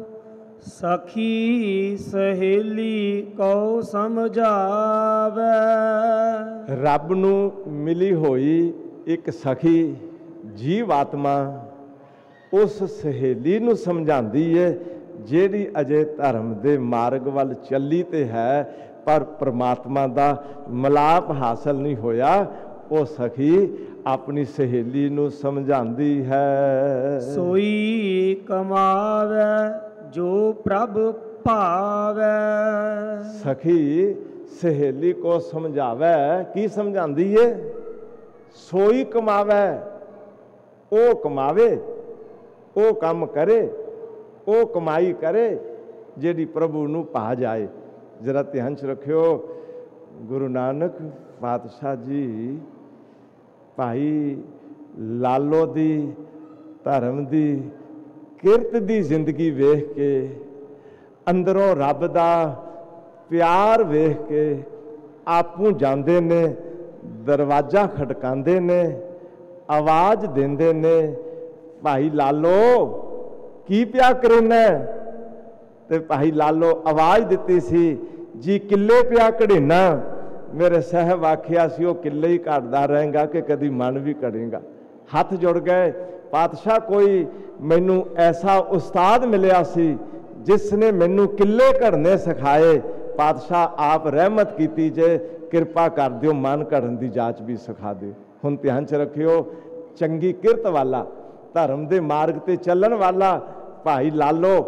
सखी सहेली को समझावे। रब नू मिली होई एक सखी जीव आत्मा उस सहेली नू समझांदी है, जेड़ी अजे धर्म दे मार्ग वाल चली ते है, पर परमात्मा दा मिलाप हासिल नहीं होया। वो सखी अपनी सहेली नू समझांदी है। सोई कमावे जो प्रभ भावे। सखी सहेली को समझावे, की समझांदी है? सोई कमावे, ओ कमावे, ओ काम करे, ओ कमाई करे जेड़ी प्रभु नू पा जाए। जरा ध्यान च रखियो, गुरु नानक पातशाह जी भाई लालो दी धर्म दी किरत दी जिंदगी वेख के, अंदरों रब दा प्यार वेख के आपू जांदे ने, दरवाजा खटकांदे ने, आवाज देंदे ने, भाई लालो की प्या करेना? ते भाई लालो आवाज दिती सी, जी किले प्या कढ़ेना। मेरे साहब आखिया सी वो किले ही घटदा रहेगा कि कभी मन भी करेगा। हाथ जुड़ गए, पातशाह कोई मैनू ऐसा उस्ताद मिलिया सी जिसने मैनू किले घड़ने सिखाए। पातशाह आप रहमत कीती जे, किरपा कर दियो मन घड़न की जाच भी सिखा दियो। हुण ध्यान च रखियो, चंगी किरत वाला धर्म के मार्ग ते चलन वाला भाई लालो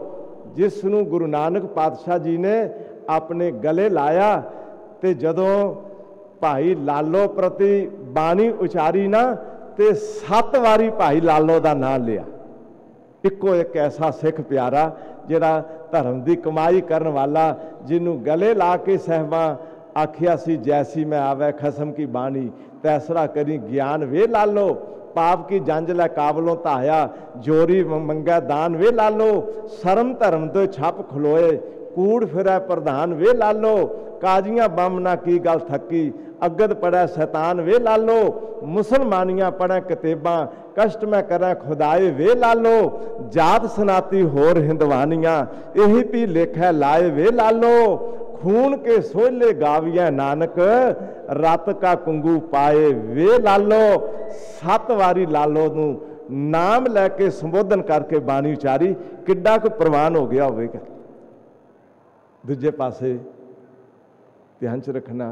जिस नूं गुरु नानक पातशाह जी ने अपने गले लाया ते जदों भाई लालो प्रति बाणी उचारी ना ते 7 वारी भाई लालो दा नाम लिया। इक्को एक ऐसा सिख प्यारा जिहड़ा धर्म की कमाई करन वाला, जिन्हों गले ला के साहिबां आखिया सी जैसी मैं आवे खसम की बाणी, तैसरा करी ज्ञान वे लालो, पाप की जंज लै काबलों धाया, जोरी मंगै दान वे लालो, शर्म धर्म तो छप खलोए, कूड़ फिरै प्रधान वे लालो, काजियां बम ना की गल थकी, अगद पढ़ै शैतान वे लालो, मुसलमानियां पढ़ै किताबां, कष्ट में करै खुदाए वे लालो, जात सनाती होर हिंदवानियां, यही भी लेखै लाए वे लालो, खून के सोले गाविया नानक, रत का कुंगू पाए वे लालो। 7 वारी लालो नूं नाम लैके संबोधन करके बाणी उचारी, किड्डा कोई प्रवान हो गया होवेगा। दूजे पासे ध्यान च रखना,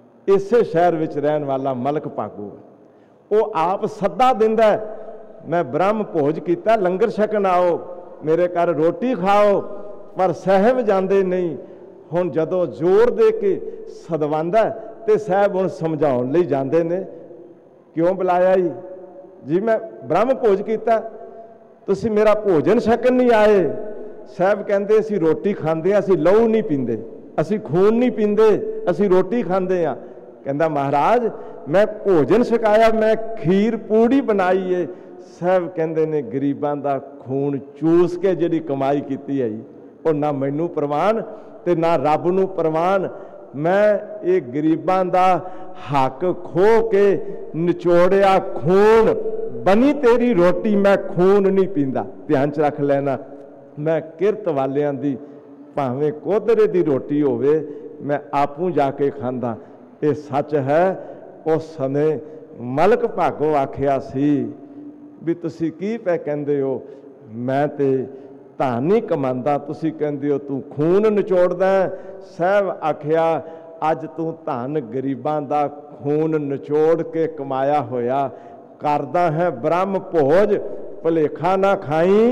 इसे शहर विच रहन वाला मलक भागो वो आप सदा दिंदा, मैं ब्रह्म भोज किया लंगर छकन आओ, मेरे घर रोटी खाओ, पर साहब जाते नहीं। हुण जदों जोर दे के सदवांदा ते साहब हुण समझाउण लई जांदे ने, क्यों बुलाया जी मैं ब्रह्म भोज किया, तुसीं मेरा भोजन छकन नहीं आए। साहब कहंदे असीं रोटी खांदे, असीं लहू नहीं पींदे, असीं खून नहीं पींदे, असीं रोटी खांदे आ। कहंदा महाराज मैं भोजन छकाया, मैं खीर पूड़ी बनाई है। साहब कहंदे ने गरीबां दा खून चूस के जिहड़ी कमाई कीती है वो ना मैनू प्रवान ते ना रब नूं प्रवान। मैं ये गरीबां दा हक खो के निचोड़िया खून, बनी तेरी रोटी मैं खून नहीं पींदा। ध्यान च रख लेना, मैं किरत वालियां दी भावें कोदरे दी रोटी होवे मैं आपूं जाके खांदा। ये सच है। उस समय मलक भागो आखिया सी भी तुसी की पै कहंदे हो, मैं ते धन नहीं कमांदा, तुसी कहंदे हो तू खून निचोड़दा। साहब आखिया अज तू धन गरीबां दा खून निचोड़ के कमाया होया करदा है ब्रह्म भोज, भुलेखा ना खाई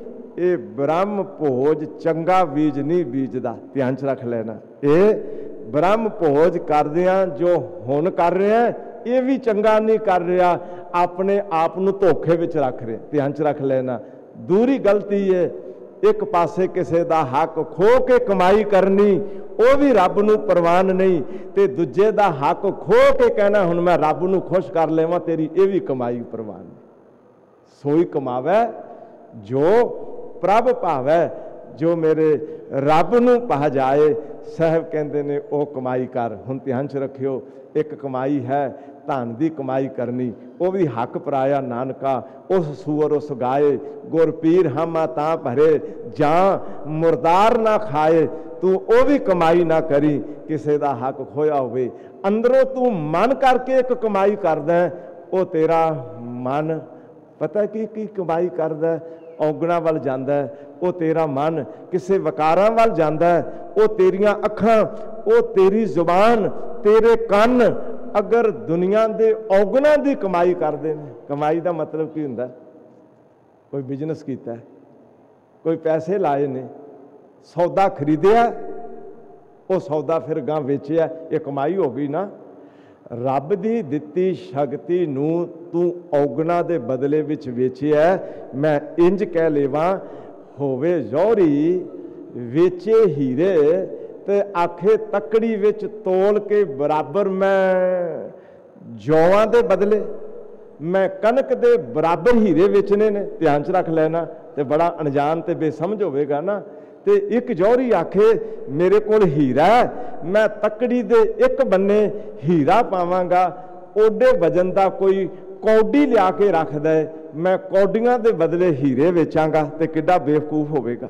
ये ब्रह्म भोज चंगा बीज नहीं बीजदा। ध्यान च रख लेना, ये ब्रह्म भोज करदियां जो हुण कर रहे हैं ये भी चंगा नहीं कर रहा, अपने आप नूं धोखे विच रख रहे। ध्यान च रख लेना, दूरी गलती है। एक पासे किसी का हक खो के कमाई करनी वो भी रब नूं प्रवान नहीं, ते दूजे का हक खो के कहना हुण मैं रब नूं खुश कर लेवां, तेरी ये भी कमाई प्रवान नहीं। सोई कमावै जो प्रभ भावै, जो मेरे रब नूं पा जाए। साहब कहंदे ने ओ कमाई कर। हुण ध्यान च रखियो, एक कमाई है धन की कमाई करनी, वो भी हक पराया नानका, उस सूअर उस गाए, गुरपीर हामा तां भरे, जां मुरदार ना खाए। तू वो भी कमाई ना करी किसी का हक खोया होवे। अंदरों तू मन करके एक कमाई करदा, वो तेरा मन पता की कमाई करदा, औगणा वाल जांदा, वो तेरा मन किसी वकारां वाल जांदा, वो तेरियां अखां, वो तेरी जुबान, तेरे कन अगर दुनिया के औगणा की कमाई करते हैं। कमाई का मतलब की हुंदा, कोई बिजनेस किया, कोई पैसे लाए ने, सौदा खरीदिया, वो सौदा फिर गां वेचिया, ये कमाई हो गई ना। रब की दिती शक्ति नूं तू औगणा के बदले विच वेचिया। मैं इंज कह लेवां, होवे जौहरी वेचे हीरे ते आखे तकड़ी विच तोल के बराबर, मैं जौआं दे बदले मैं कनक दे बराबर हीरे वेचने ने। ध्यान च रख लेना, ते बड़ा अनजान ते बेसमझ होवेगा ना। ते एक जौहरी आखे मेरे कोल हीरा है, मैं तकड़ी दे एक बन्ने हीरा पावांगा, ओडे वजन का कोई कौडी लिया के रख दे, मैं कौडियां दे बदले हीरे वेचांगा, ते किड्डा बेवकूफ होवेगा।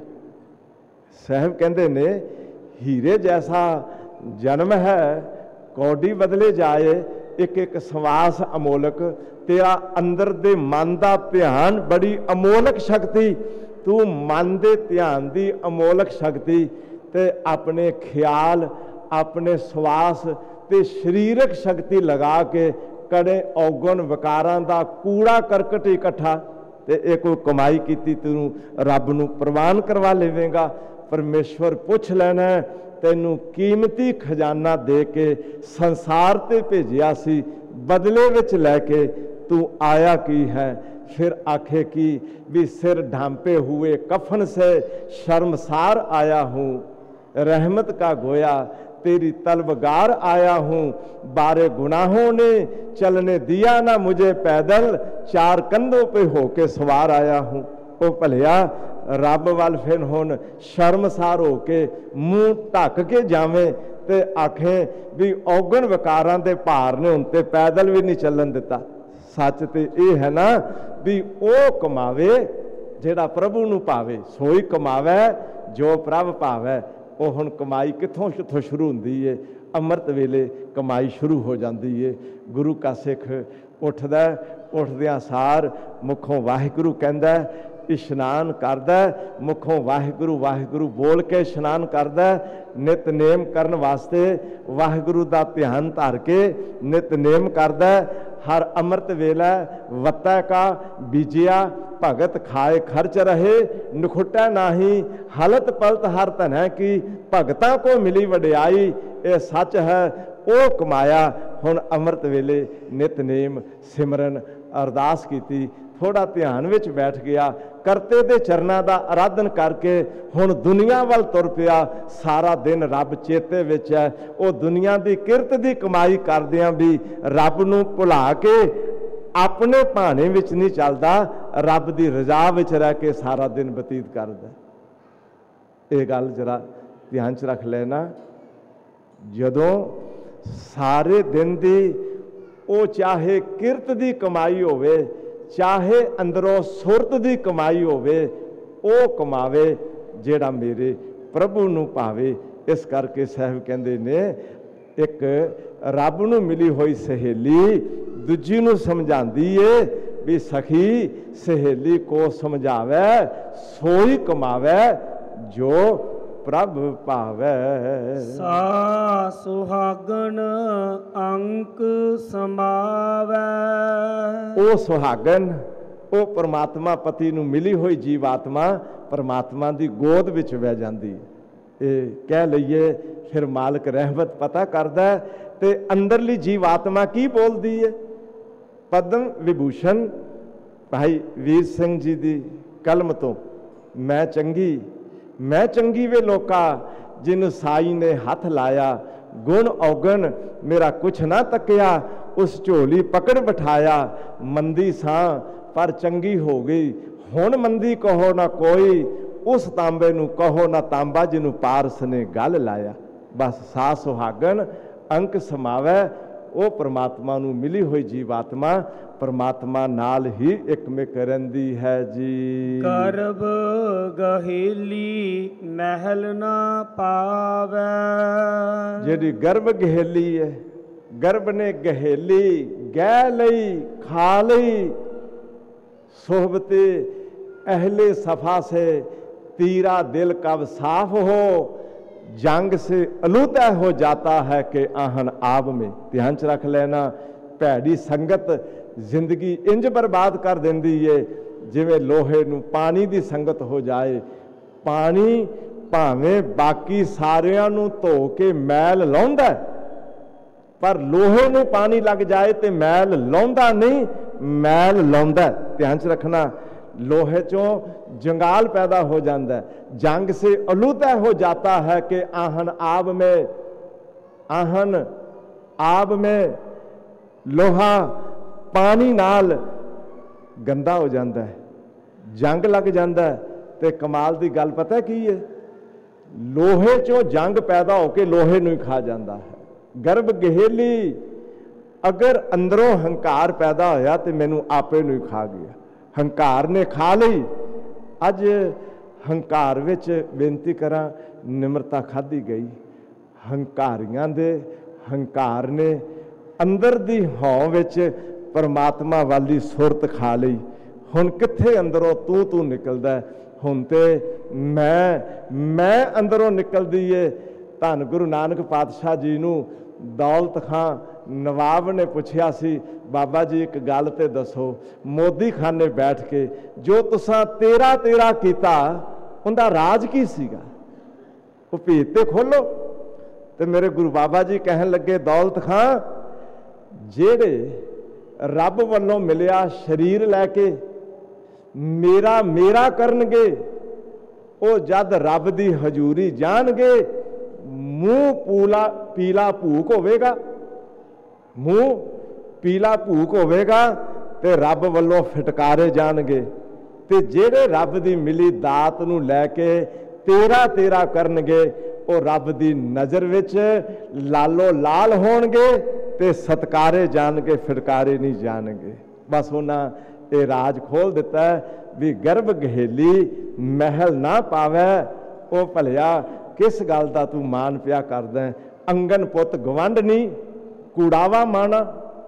साहब कहंदे ने हीरे जैसा जन्म है, कौडी बदले जाए, एक एक सवास अमोलक, तेरा अंदर दे मन का ध्यान बड़ी अमोलक शक्ति, तू मन दे ध्यान की अमोलक शक्ति ते अपने ख्याल, अपने सवास ते शरीरक शक्ति लगा के कड़े औगण विकारां दा कूड़ा करकट इकट्ठा ਤੇ ਇਹ ਕੋਈ ਕਮਾਈ ਕੀਤੀ ਤੈਨੂੰ ਰੱਬ ਨੂੰ ਪ੍ਰਵਾਨ ਕਰਵਾ ਲਵੇਂਗਾ। ਪਰਮੇਸ਼ਵਰ ਪੁੱਛ ਲੈਣਾ ਤੈਨੂੰ ਕੀਮਤੀ ਖਜ਼ਾਨਾ ਦੇ ਕੇ ਸੰਸਾਰ ਤੇ ਭੇਜਿਆ ਸੀ, ਬਦਲੇ ਵਿੱਚ ਲੈ ਕੇ ਤੂੰ ਆਇਆ ਕੀ ਹੈ? फिर आखे की भी सिर ढांपे हुए कफन से शर्मसार आया हूँ, रहमत का गोया तेरी तलबगार आया हूँ, बारे गुनाहों ने चलने दिया ना मुझे पैदल, चार कंधों पे होके सवार आया हूँ। ओ भलिया रब वाल फिर हुण शर्मसार होके मूँह ढक के जावे ते आखे भी औगण विकारां दे भार ने हुण ते पैदल भी नहीं चलन दिता। सच तो यह है ना भी वो कमावे जेड़ा प्रभु नूं भावे, सोई कमावे जो प्रभ भावे। वो हुण कमाई कित्थों शुरू हुंदी है? अमृत वेले कमाई शुरू हो जाती है। गुरु का सिख उठदा, उठदियां सार मुखों वाहिगुरू कहंदा, इशनान करदा, मुखों वाहिगुरू वाहिगुरू बोल के इशनान करदा। नितनेम करन वास्ते वाहिगुरू दा ध्यान धर के नितनेम करदा। हर अमृत वेला वत्ता का बीजिया, भगत खाए खर्च रहे, निखुटा नाही हलत पलत हर धन की, भगतां को मिली वडियाई, ये सच है वो कमाया। हुण अमृत वेले नितनेम सिमरन अरदास कीती, थोड़ा ध्यान विच बैठ गया, करते दे चरनां दा आराधन करके हुण दुनिया वाल तुर पिया। सारा दिन रब चेते विच है, वो दुनिया की किरत की कमाई करदियां भी रब नूं भुला के अपने भाने विच नहीं चलदा, रब की रजा विच रह के सारा दिन बतीत करदा। ये गल जरा ध्यान च रख लेना। जदों सारे दिन की वो चाहे किरत की कमाई होवे, चाहे अंदरों सुरत की कमाई होवे, वो कमावे जेड़ा मेरे प्रभु नूं भावे। इस करके साहब कहंदे ने एक रब नूं मिली हुई सहेली दूजी नूं समझांदी है भी सखी सहेली को समझावे, सोई कमावे जो प्रभ भावे। सा सुहागन अंक समावे। वो सुहागन वो परमात्मा पति नूं मिली हुई जीवात्मा परमात्मा की गोद विच बह जाती है। ये कह लईए फिर मालिक रहमत पता करदा ते अंदरली जीवात्मा की बोलती है। पद्म विभूषण भाई वीर सिंह जी की कलम तो मैं चंगी वे लोका जिन साई ने हथ लाया, गुण औगण मेरा कुछ ना तकिया, उस झोली पकड़ बिठाया, मंदी सां पर चंगी हो गई, हुण मंदी कहो ना कोई, उस तांबे नूं कहो ना तांबा जिन्हों पारस ने गल लाया। बस सा सुहागन अंक समावै, वो परमात्मा नूं मिली हुई जीवात्मा परमात्मा नाल ही एकमिक रहिंदी है जी। गर्भ गहेली महल ना पावै। जिहड़ी गर्भ गहेली है, गर्भ ने गहेली गह लई खा लई, सोहबते अहले सफा से तीरा दिल कब साफ हो, जंग से अलूता हो जाता है कि आहन आब में। ध्यान च रख लेना, भैड़ी संगत जिंदगी इंज बर्बाद कर देंदी है जिवें लोहे नूं पानी की संगत हो जाए। पानी भावें बाकी सारियां नूं धो के मैल लाउंदा, पर लोहे नूं पानी लग जाए तो मैल लाउंदा नहीं, मैल लाउंदा। ध्यान च रखना, लोहे चों जंगाल पैदा हो जाता है, जंग से अलूता हो जाता है कि आहन आब में लोहा पानी नाल गंदा हो जाता है, जंग लग जाता है। तो कमाल की गल पता की है, लोहे चों जंग पैदा होकर लोहे नूं ही खा जाता है। गर्भ गहेली अगर अंदरों हंकार पैदा होया तो मैनू आपे नूं ही खा गया, हंकार ने खा ली। अज हंकार विच बेनती करा, निमरता खाधी गई। हंकारियां दे हंकार ने अंदर दी हौं विच परमात्मा वाली सुरत खा ली। हुण कित्थे अंदरों तू निकलदा, हुण ते मैं अंदरों निकलदी है। धन गुरु नानक पातशाह जी नूं दौलत खां नवाब ने पूछया सी बाबा जी एक गल ते दसो, मोदी खाने बैठ के जो तुसां तेरा तेरा कीता उनका राज की सीगा, वो भेद ते खोलो। तो मेरे गुरु बाबा जी कहन लगे दौलत खां जेड़े रब वालों मिलिया शरीर लैके मेरा मेरा करनगे, वो जद रब दी हजूरी जाणगे मूँह पीला भूक होवेगा, मूँह पीला भूक होवेगा ते रब वालों फिटकारे जाणगे। ते जेड़े रब दी मिली दात नूं लैके तेरा तेरा करनगे वो रब दी नज़र विच लालो लाल होणगे ते सत्कारे जाणगे, फिटकारे नहीं जाणगे। बस उन्हां ये राज खोल दिता है भी गर्भ गहेली महल ना पावै, वो भलिया किस गल दा तू मान पिया करदा है। अंगन पुत गवंड नहीं कूड़ावा माना,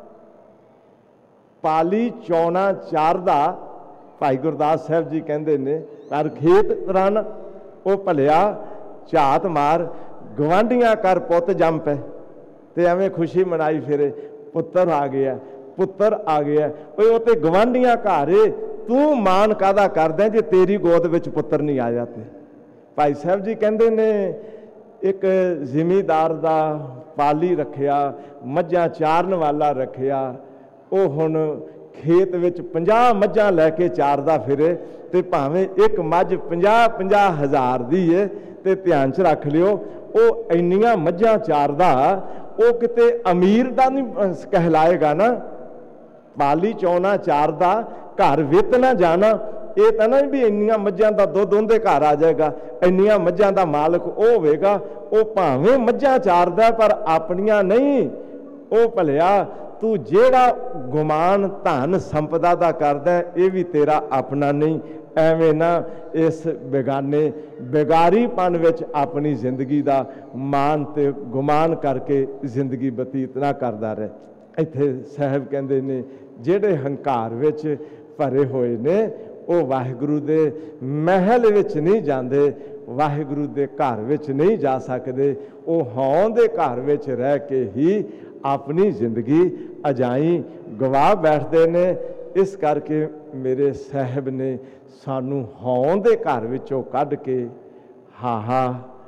पाली चौना चारदा भाई गुरदास साहब जी कहते ने कर खेत रन, वो भलिया झात मार गवांढियां कर पुत जम पे, ते एवें खुशी मनाई फिरे पुत्र आ गया, पुत्र आ गया। वो तो गवांढियां घर तू मान कादा करदा जे तेरी गोद विच पुत्र नहीं आया। ते भाई साहब जी कहते ने एक जिमीदार दा पाली रखिया, मझां चारन वाला रखिया, वो हुण खेत विच 50 मझां लैके चारदा फिरे, ते भावें एक मझ 50-50 हज़ार दी है, ते ध्यान च रख लियो वो इन्नियां मझां चारदा वो किते अमीर दा नहीं कहलाएगा ना। पाली चौना चारदा घर वित ना जाना, ये तो ना भी इन्नियां मझां दा दुध उहदे घर आ जाएगा, इन्नियां मझां दा मालक वो होवेगा। वो भावें मझां चारदा पर अपनियां नहीं। वो भलिया तू जेड़ा गुमान धन संपदा दा करदा ये भी तेरा अपना नहीं। एवें ना इस बेगाने बेगारीपन विच अपनी जिंदगी दा मान ते गुमान करके जिंदगी बतीत ना करदा रहे। इत्थे साहब कहंदे ने जेड़े हंकार विच भरे होए ने वो वाहिगुरू दे महल विच नहीं जांदे, वाहिगुरू दे घर विच नहीं जा सकदे, वो हौं दे घर विच रह के ही अपनी जिंदगी अजाई गवा बैठते ने। इस करके मेरे साहब ने सानू हौं दे घर विचों कढ़ के हाहा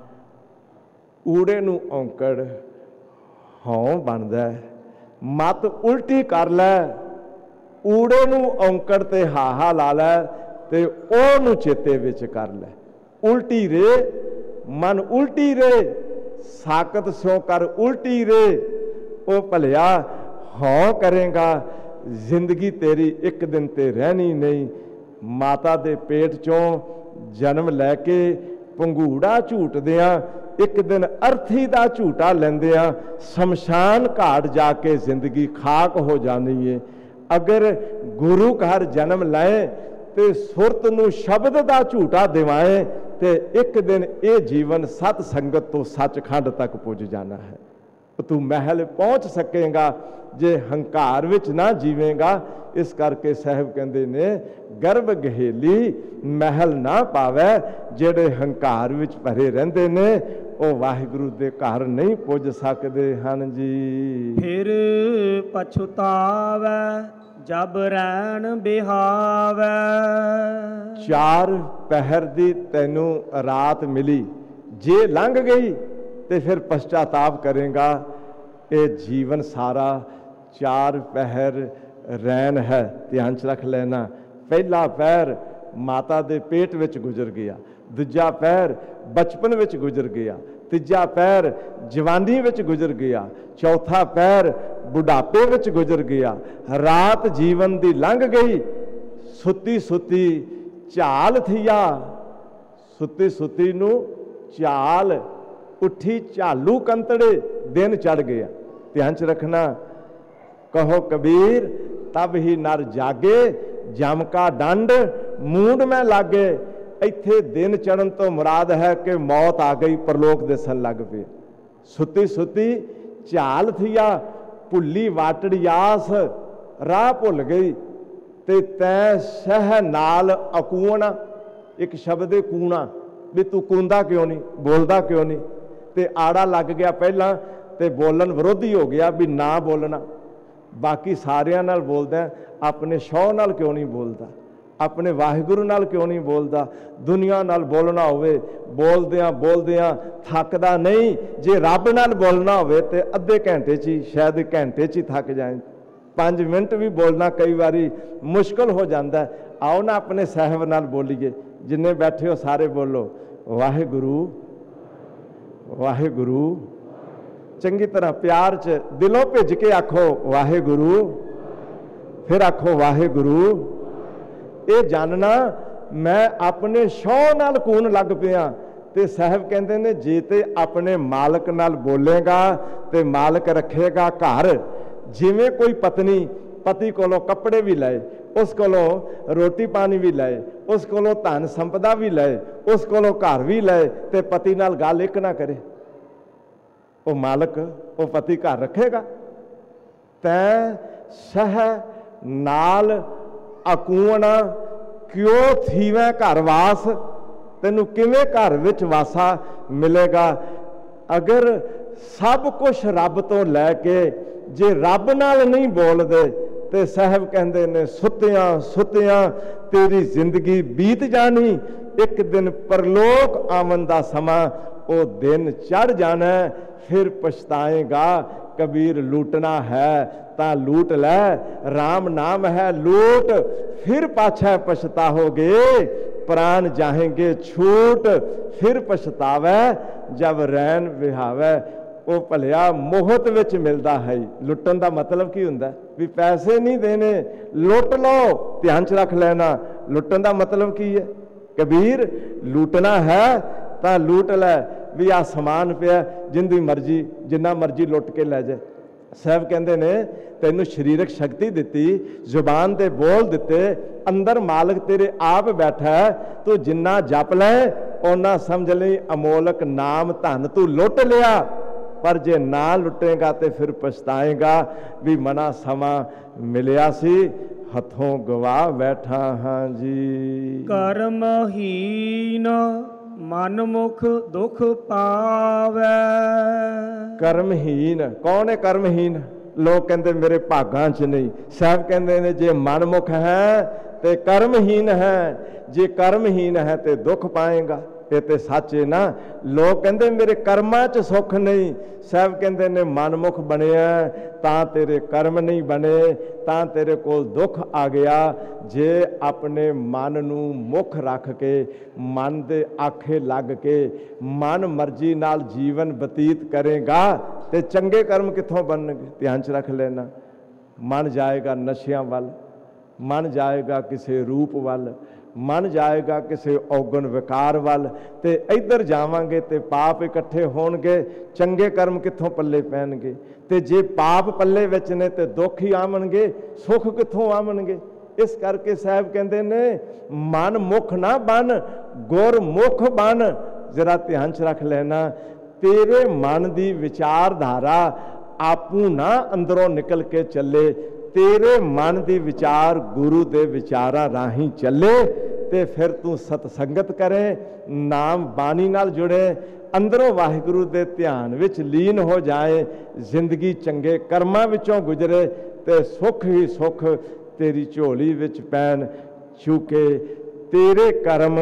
ऊड़े नू औंकड़ हौं बनदा है, मत उल्टी कर लै, ऊड़े नू औंकड़ ते हाहा ला लै ते ओनू चेते विच कर लै। उल्टी रे मन उल्टी रे, साकत स्यों कर उल्टी रे। ओ भलिया हौं करेगा जिंदगी तेरी एक दिन ते रहनी नहीं। माता दे पेट चों जन्म लैके पंघूड़ा झूटदियां एक दिन अर्थी दा झूटा लैंदियां शमशान घाट जाके जिंदगी खाक हो जानी है। अगर गुरु घर जन्म लाए तो सुरत नूं शब्द दा झूटा दिवाए तो एक दिन ये जीवन सत संगत तो सचखंड तक पुज जाना है। तू महल पहुँच सकेगा जे हंकार विच ना जीवेगा। इस करके साहब कहते ने गर्भ गहेली महल ना पावै, जेड़े हंकार विच भरे रहंदे ने वो वाहिगुरू दे घर नहीं पुज सकदे हन जी। फिर पछतावै जब रैन बिहावै। चार पहर दी तैनू रात मिली, जे लंघ गई तो फिर पश्चाताप करेगा। ये जीवन सारा चार पहर रैन है, ध्यान च रख लेना। पहला पैर माता दे पेट विच गुजर गया, दूजा पैर बचपन विच गुजर गया, तीजा पैर जवानी विच गुजर गया, चौथा पैर बुढ़ापे विच गुजर गया। रात जीवन दी लंघ गई, सुती सुती झाल थिया, सुती सुती नू झाल उठी झालू कंतड़े, दिन चढ़ गया। ध्यान च रखना। कहो कबीर तब ही नर जागे, जम का दंड मूंड में लागे। इत्थे दिन चढ़न तो मुराद है कि मौत आ गई, परलोक दिसन लग पे। सुती सुती झाल थिया, भुली वाटड़ी आस, राह भुल गई। ते तै शह नाल अकूणा, एक शब्द है कूणा, भी तू कूंदा क्यों नहीं, बोलदा क्यों नहीं। ते आड़ा लग गया पहला ਤੇ ਬੋਲਣ ਵਿਰੋਧੀ ਹੋ ਗਿਆ ਵੀ ਨਾ ਬੋਲਣਾ। ਬਾਕੀ ਸਾਰਿਆਂ ਨਾਲ ਬੋਲਦਾ, ਆਪਣੇ ਸ਼ੌਹ ਨਾਲ ਕਿਉਂ ਨਹੀਂ ਬੋਲਦਾ? ਆਪਣੇ ਵਾਹਿਗੁਰੂ ਨਾਲ ਕਿਉਂ ਨਹੀਂ ਬੋਲਦਾ? ਦੁਨੀਆ ਨਾਲ ਬੋਲਣਾ ਹੋਵੇ, ਬੋਲਦਿਆਂ ਬੋਲਦਿਆਂ ਥੱਕਦਾ ਨਹੀਂ। ਜੇ ਰੱਬ ਨਾਲ ਬੋਲਣਾ ਹੋਵੇ ਤੇ ਅੱਧੇ ਘੰਟੇ 'ਚ ਹੀ, ਸ਼ਾਇਦ ਘੰਟੇ 'ਚ ਹੀ ਥੱਕ ਜਾਏ। 5 ਮਿੰਟ ਵੀ ਬੋਲਣਾ ਕਈ ਵਾਰੀ ਮੁਸ਼ਕਲ ਹੋ ਜਾਂਦਾ। ਆਓ ਨਾ ਆਪਣੇ ਸਾਹਿਬ ਨਾਲ ਬੋਲੀਏ। ਜਿੰਨੇ ਬੈਠੇ ਹੋ ਸਾਰੇ ਬੋਲੋ, ਵਾਹਿਗੁਰੂ ਵਾਹਿਗੁਰੂ। ਚੰਗੀ ਤਰ੍ਹਾਂ ਪਿਆਰ 'ਚ ਦਿਲੋਂ ਭਿੱਜ ਕੇ ਆਖੋ ਵਾਹਿਗੁਰੂ, ਫਿਰ ਆਖੋ ਵਾਹਿਗੁਰੂ। ਇਹ ਜਾਣਨਾ ਮੈਂ ਆਪਣੇ ਸ਼ੌਹ ਨਾਲ ਕੂਣ ਲੱਗ ਪਿਆ। ਤੇ ਸਾਹਿਬ ਕਹਿੰਦੇ ਨੇ ਜੇ ਤੇ ਆਪਣੇ ਮਾਲਕ ਨਾਲ ਬੋਲੇਗਾ ਤੇ ਮਾਲਕ ਰੱਖੇਗਾ ਘਰ। ਜਿਵੇਂ ਕੋਈ ਪਤਨੀ ਪਤੀ ਕੋਲੋਂ ਕੱਪੜੇ ਵੀ ਲਏ, ਉਸ ਕੋਲੋਂ ਰੋਟੀ ਪਾਣੀ ਵੀ ਲਏ, ਉਸ ਕੋਲੋਂ ਧਨ ਸੰਪਦਾ ਵੀ ਲਏ, ਉਸ ਕੋਲੋਂ ਘਰ ਵੀ ਲਏ, ਤੇ ਪਤੀ ਨਾਲ ਗੱਲ ਇੱਕ ਨਾ ਕਰੇ, ਉਹ ਮਾਲਕ ਉਹ ਪਤੀ ਘਰ ਰੱਖੇਗਾ? ਤੈਂ ਸਹ ਨਾਲ ਅਕੂਣਾ ਕਿਉਂ ਥੀਵੈ ਘਰ ਵਾਸ। ਤੈਨੂੰ ਕਿਵੇਂ ਘਰ ਵਿੱਚ ਵਾਸਾ ਮਿਲੇਗਾ? ਅਗਰ ਸਭ ਕੁਛ ਰੱਬ ਤੋਂ ਲੈ ਕੇ ਜੇ ਰੱਬ ਨਾਲ ਨਹੀਂ ਬੋਲਦੇ ਤੇ ਸਾਹਿਬ ਕਹਿੰਦੇ ਨੇ ਸੁੱਤਿਆਂ ਸੁੱਤਿਆਂ ਤੇਰੀ ਜ਼ਿੰਦਗੀ ਬੀਤ ਜਾਣੀ। ਇੱਕ ਦਿਨ ਪਰਲੋਕ ਆਵਣ ਦਾ ਸਮਾਂ ਉਹ ਦਿਨ ਚੜ ਜਾਣਾ, ਫਿਰ ਪਛਤਾਏਗਾ। ਕਬੀਰ ਲੂਟਣਾ ਹੈ ਤਾਂ ਲੂਟ ਲੈ, ਰਾਮ ਨਾਮ ਹੈ ਲੂਟ, ਫਿਰ ਪਾਛੈ ਪਛਤਾਓਗੇ। ਪ੍ਰਾਣ ਜਾहेंगे छूट, फिर पछतावै जब रैन विहावै। ਉਹ ਭਲਿਆ ਮੋਹਤ ਵਿੱਚ ਮਿਲਦਾ ਹੈ। ਲੁੱਟਣ ਦਾ ਮਤਲਬ ਕੀ ਹੁੰਦਾ? ਵੀ ਪੈਸੇ ਨਹੀਂ ਦੇਣੇ, ਲੁੱਟ ਲਓ। ਧਿਆਨ 'ਚ ਰੱਖ ਲੈਣਾ, ਲੁੱਟਣ ਦਾ ਮਤਲਬ ਕੀ ਹੈ? ਕਬੀਰ ਲੂਟਣਾ ਹੈ ਤਾਂ ਲੂਟ ਲੈ। ਵੀ ਆਹ ਸਮਾਨ ਪਿਆ, ਜਿੰਦੀ ਮਰਜ਼ੀ ਜਿੰਨਾ ਮਰਜ਼ੀ ਲੁੱਟ ਕੇ ਲੈ ਜਾਏ। ਸਾਹਿਬ ਕਹਿੰਦੇ ਨੇ ਤੈਨੂੰ ਸਰੀਰਕ ਸ਼ਕਤੀ ਦਿੱਤੀ, ਜ਼ੁਬਾਨ ਦੇ ਬੋਲ ਦਿੱਤੇ, ਅੰਦਰ ਮਾਲਕ ਤੇਰੇ ਆਪ ਬੈਠਾ ਹੈ। ਤੂੰ ਜਿੰਨਾ ਜਪ ਲੈ ਓਨਾ ਸਮਝ ਲਈ ਅਮੋਲਕ ਨਾਮ ਧਨ ਤੂੰ ਲੁੱਟ ਲਿਆ। ਪਰ ਜੇ ਨਾ ਲੁੱਟੇਗਾ ਤੇ ਫਿਰ ਪਛਤਾਏਗਾ ਵੀ ਮਨਾ ਸਮਾਂ ਮਿਲਿਆ ਸੀ, ਹੱਥੋਂ ਗਵਾ ਬੈਠਾ ਹਾਂ ਜੀ। ਕਰਮਹੀਨ ਮਨ ਮੁਖ ਦੁਖ ਪਾਵੈ। ਕਰਮਹੀਨ ਕੌਣ ਹੈ? ਕਰਮਹੀਨ ਲੋਕ ਕਹਿੰਦੇ ਮੇਰੇ ਭਾਗਾਂ 'ਚ ਨਹੀਂ। ਸਾਹਿਬ ਕਹਿੰਦੇ ਨੇ ਜੇ ਮਨਮੁਖ ਹੈ ਤੇ ਕਰਮਹੀਨ ਹੈ। ਜੇ ਕਰਮਹੀਨ ਹੈ ਤੇ ਦੁੱਖ ਪਾਏਗਾ। ਇਹ ਤੇ ਸੱਚ ਹੈ ਨਾ। ਲੋਕ ਕਹਿੰਦੇ ਮੇਰੇ ਕਰਮਾਂ 'ਚ ਸੁੱਖ ਨਹੀਂ। ਸਾਹਿਬ ਕਹਿੰਦੇ ਨੇ ਮਨਮੁਖ ਬਣਿਆ ਤਾਂ ਤੇਰੇ ਕਰਮ ਨਹੀਂ ਬਣੇ, ਤਾਂ ਤੇਰੇ ਕੋਲ ਦੁੱਖ ਆ ਗਿਆ। ਜੇ ਆਪਣੇ ਮਨ ਨੂੰ ਮੁੱਖ ਰੱਖ ਕੇ, ਮਨ ਦੇ ਆਖੇ ਲੱਗ ਕੇ, ਮਨ ਮਰਜ਼ੀ ਨਾਲ ਜੀਵਨ ਬਤੀਤ ਕਰੇਗਾ ਤੇ ਚੰਗੇ ਕਰਮ ਕਿੱਥੋਂ ਬਣਨਗੇ? ਧਿਆਨ 'ਚ ਰੱਖ ਲੈਣਾ। ਮਨ ਜਾਏਗਾ ਨਸ਼ਿਆਂ ਵੱਲ, ਮਨ ਜਾਏਗਾ ਕਿਸੇ ਰੂਪ ਵੱਲ, ਮਨ ਜਾਏਗਾ ਕਿਸੇ ਔਗਣ ਵਿਕਾਰ ਵੱਲ, ਤੇ ਇੱਧਰ ਜਾਵਾਂਗੇ ਤੇ ਪਾਪ ਇਕੱਠੇ ਹੋਣਗੇ। ਚੰਗੇ ਕਰਮ ਕਿੱਥੋਂ ਪੱਲੇ ਪੈਣਗੇ? ਤੇ ਜੇ ਪਾਪ ਪੱਲੇ ਵਿੱਚ ਨੇ ਤੇ ਦੁੱਖ ਹੀ ਆਵਣਗੇ, ਸੁੱਖ ਕਿੱਥੋਂ ਆਵਣਗੇ? ਇਸ ਕਰਕੇ ਸਾਹਿਬ ਕਹਿੰਦੇ ਨੇ ਮਨ ਮੁਖ ਨਾ ਬਣ, ਗੁਰਮੁਖ ਬਣ। ਜ਼ਰਾ ਧਿਆਨ 'ਚ ਰੱਖ ਲੈਣਾ, ਤੇਰੇ ਮਨ ਦੀ ਵਿਚਾਰਧਾਰਾ ਆਪੂ ਨਾ ਅੰਦਰੋਂ ਨਿਕਲ ਕੇ ਚੱਲੇ। ਤੇਰੇ ਮਨ ਦੀ ਵਿਚਾਰ ਗੁਰੂ ਦੇ ਵਿਚਾਰਾਂ ਰਾਹੀਂ ਚੱਲੇ ਤੇ ਫਿਰ ਤੂੰ ਸਤਸੰਗਤ ਕਰੇ, ਨਾਮ ਬਾਣੀ ਨਾਲ ਜੁੜੇ, ਅੰਦਰੋਂ ਵਾਹਿਗੁਰੂ ਦੇ ਧਿਆਨ ਵਿੱਚ ਲੀਨ ਹੋ ਜਾਏ, ਜ਼ਿੰਦਗੀ ਚੰਗੇ ਕਰਮਾਂ ਵਿੱਚੋਂ ਗੁਜ਼ਰੇ ਤੇ ਸੁੱਖ ਹੀ ਸੁੱਖ ਤੇਰੀ ਝੋਲੀ ਵਿੱਚ ਪੈਣ। ਚੂਕੇ ਤੇਰੇ ਕਰਮ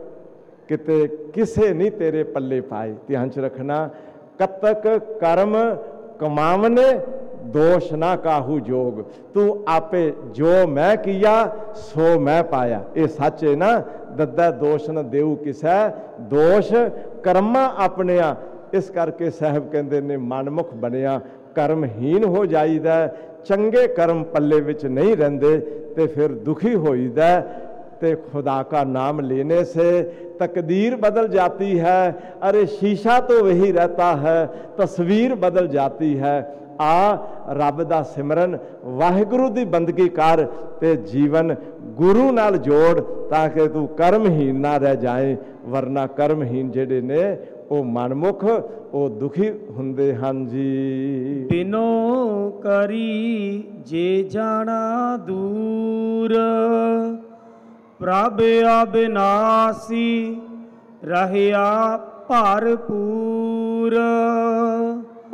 ਕਿਤੇ ਕਿਸੇ ਨਹੀਂ ਤੇਰੇ ਪੱਲੇ ਪਾਏ। ਧਿਆਨ 'ਚ ਰੱਖਣਾ, ਕਤਕ ਕਰਮ ਕਮਾਵਨੇ ਦੋਸ਼ ਨਾ ਕਾਹੂ ਜੋਗ। ਤੂੰ ਆਪੇ ਜੋ ਮੈਂ ਕੀਆ ਸੋ ਮੈਂ ਪਾਇਆ। ਇਹ ਸੱਚ ਹੈ ਨਾ। ਦੱਦਾ ਦੋਸ਼ ਨਾ ਦੇਊ ਕਿਸੈ, ਦੋਸ਼ ਕਰਮਾਂ ਆਪਣਿਆਂ। ਇਸ ਕਰਕੇ ਸਾਹਿਬ ਕਹਿੰਦੇ ਨੇ ਮਨਮੁਖ ਬਣਿਆ ਕਰਮਹੀਨ ਹੋ ਜਾਈਦਾ। ਚੰਗੇ ਕਰਮ ਪੱਲੇ ਵਿੱਚ ਨਹੀਂ ਰਹਿੰਦੇ ਤੇ ਫਿਰ ਦੁਖੀ ਹੋਈਦਾ। ਤੇ खुदा का नाम लेने से तकदीर बदल जाती है। अरे शीशा तो वही रहता है, तस्वीर बदल जाती है। आ रब दा सिमरन वाहिगुरू दी बंदगी कर ते जीवन गुरु नाल जोड़, ताकि तू कर्महीन ना रह जाए। वरना कर्महीन जेडे ने ओ मनमुख ओ दुखी हुंदे हन जी। बिनो करी जे जाना दूर, प्रभ अविनाशी रहया भरपूर।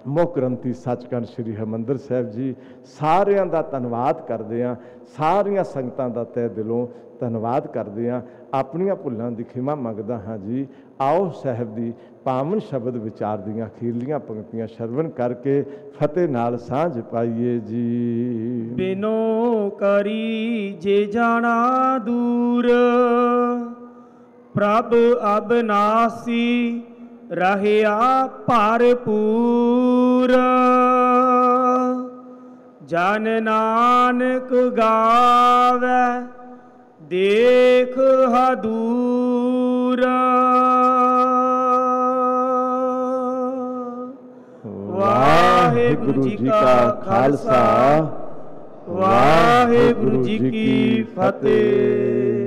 ਮੁੱਖ ਗ੍ਰੰਥੀ ਸੱਚਖੰਡ ਸ੍ਰੀ ਹਰਿਮੰਦਰ ਸਾਹਿਬ ਜੀ, ਸਾਰਿਆਂ ਦਾ ਧੰਨਵਾਦ ਕਰਦੇ ਹਾਂ, ਸਾਰੀਆਂ ਸੰਗਤਾਂ ਦਾ ਤਹਿ ਦਿਲੋਂ ਧੰਨਵਾਦ ਕਰਦੇ ਹਾਂ। ਆਪਣੀਆਂ ਭੁੱਲਾਂ ਦੀ ਖਿਮਾ ਮੰਗਦਾ ਹਾਂ ਜੀ। ਆਓ ਸਾਹਿਬ ਦੀ ਪਾਵਨ ਸ਼ਬਦ ਵਿਚਾਰ ਦੀਆਂ ਅਖੀਰਲੀਆਂ ਪੰਕਤੀਆਂ ਸ਼ਰਵਣ ਕਰਕੇ ਫਤਿਹ ਨਾਲ ਸਾਂਝ ਪਾਈਏ ਜੀ। ਬਿਨੋ ਕਰੀ ਜੇ ਜਾਣਾ ਦੂਰ, ਪ੍ਰਭ ਅਬਨਾਸੀ ਰਹਿਆ ਭਰਪੂਰ। ਜਨ ਨਾਨਕ ਗਾਵੈ ਦੇਖ ਹਦੂਰ। ਵਾਹਿਗੁਰੂ ਜੀ ਕਾ ਖਾਲਸਾ, ਵਾਹਿਗੁਰੂ ਜੀ ਕੀ ਫਤਿਹ।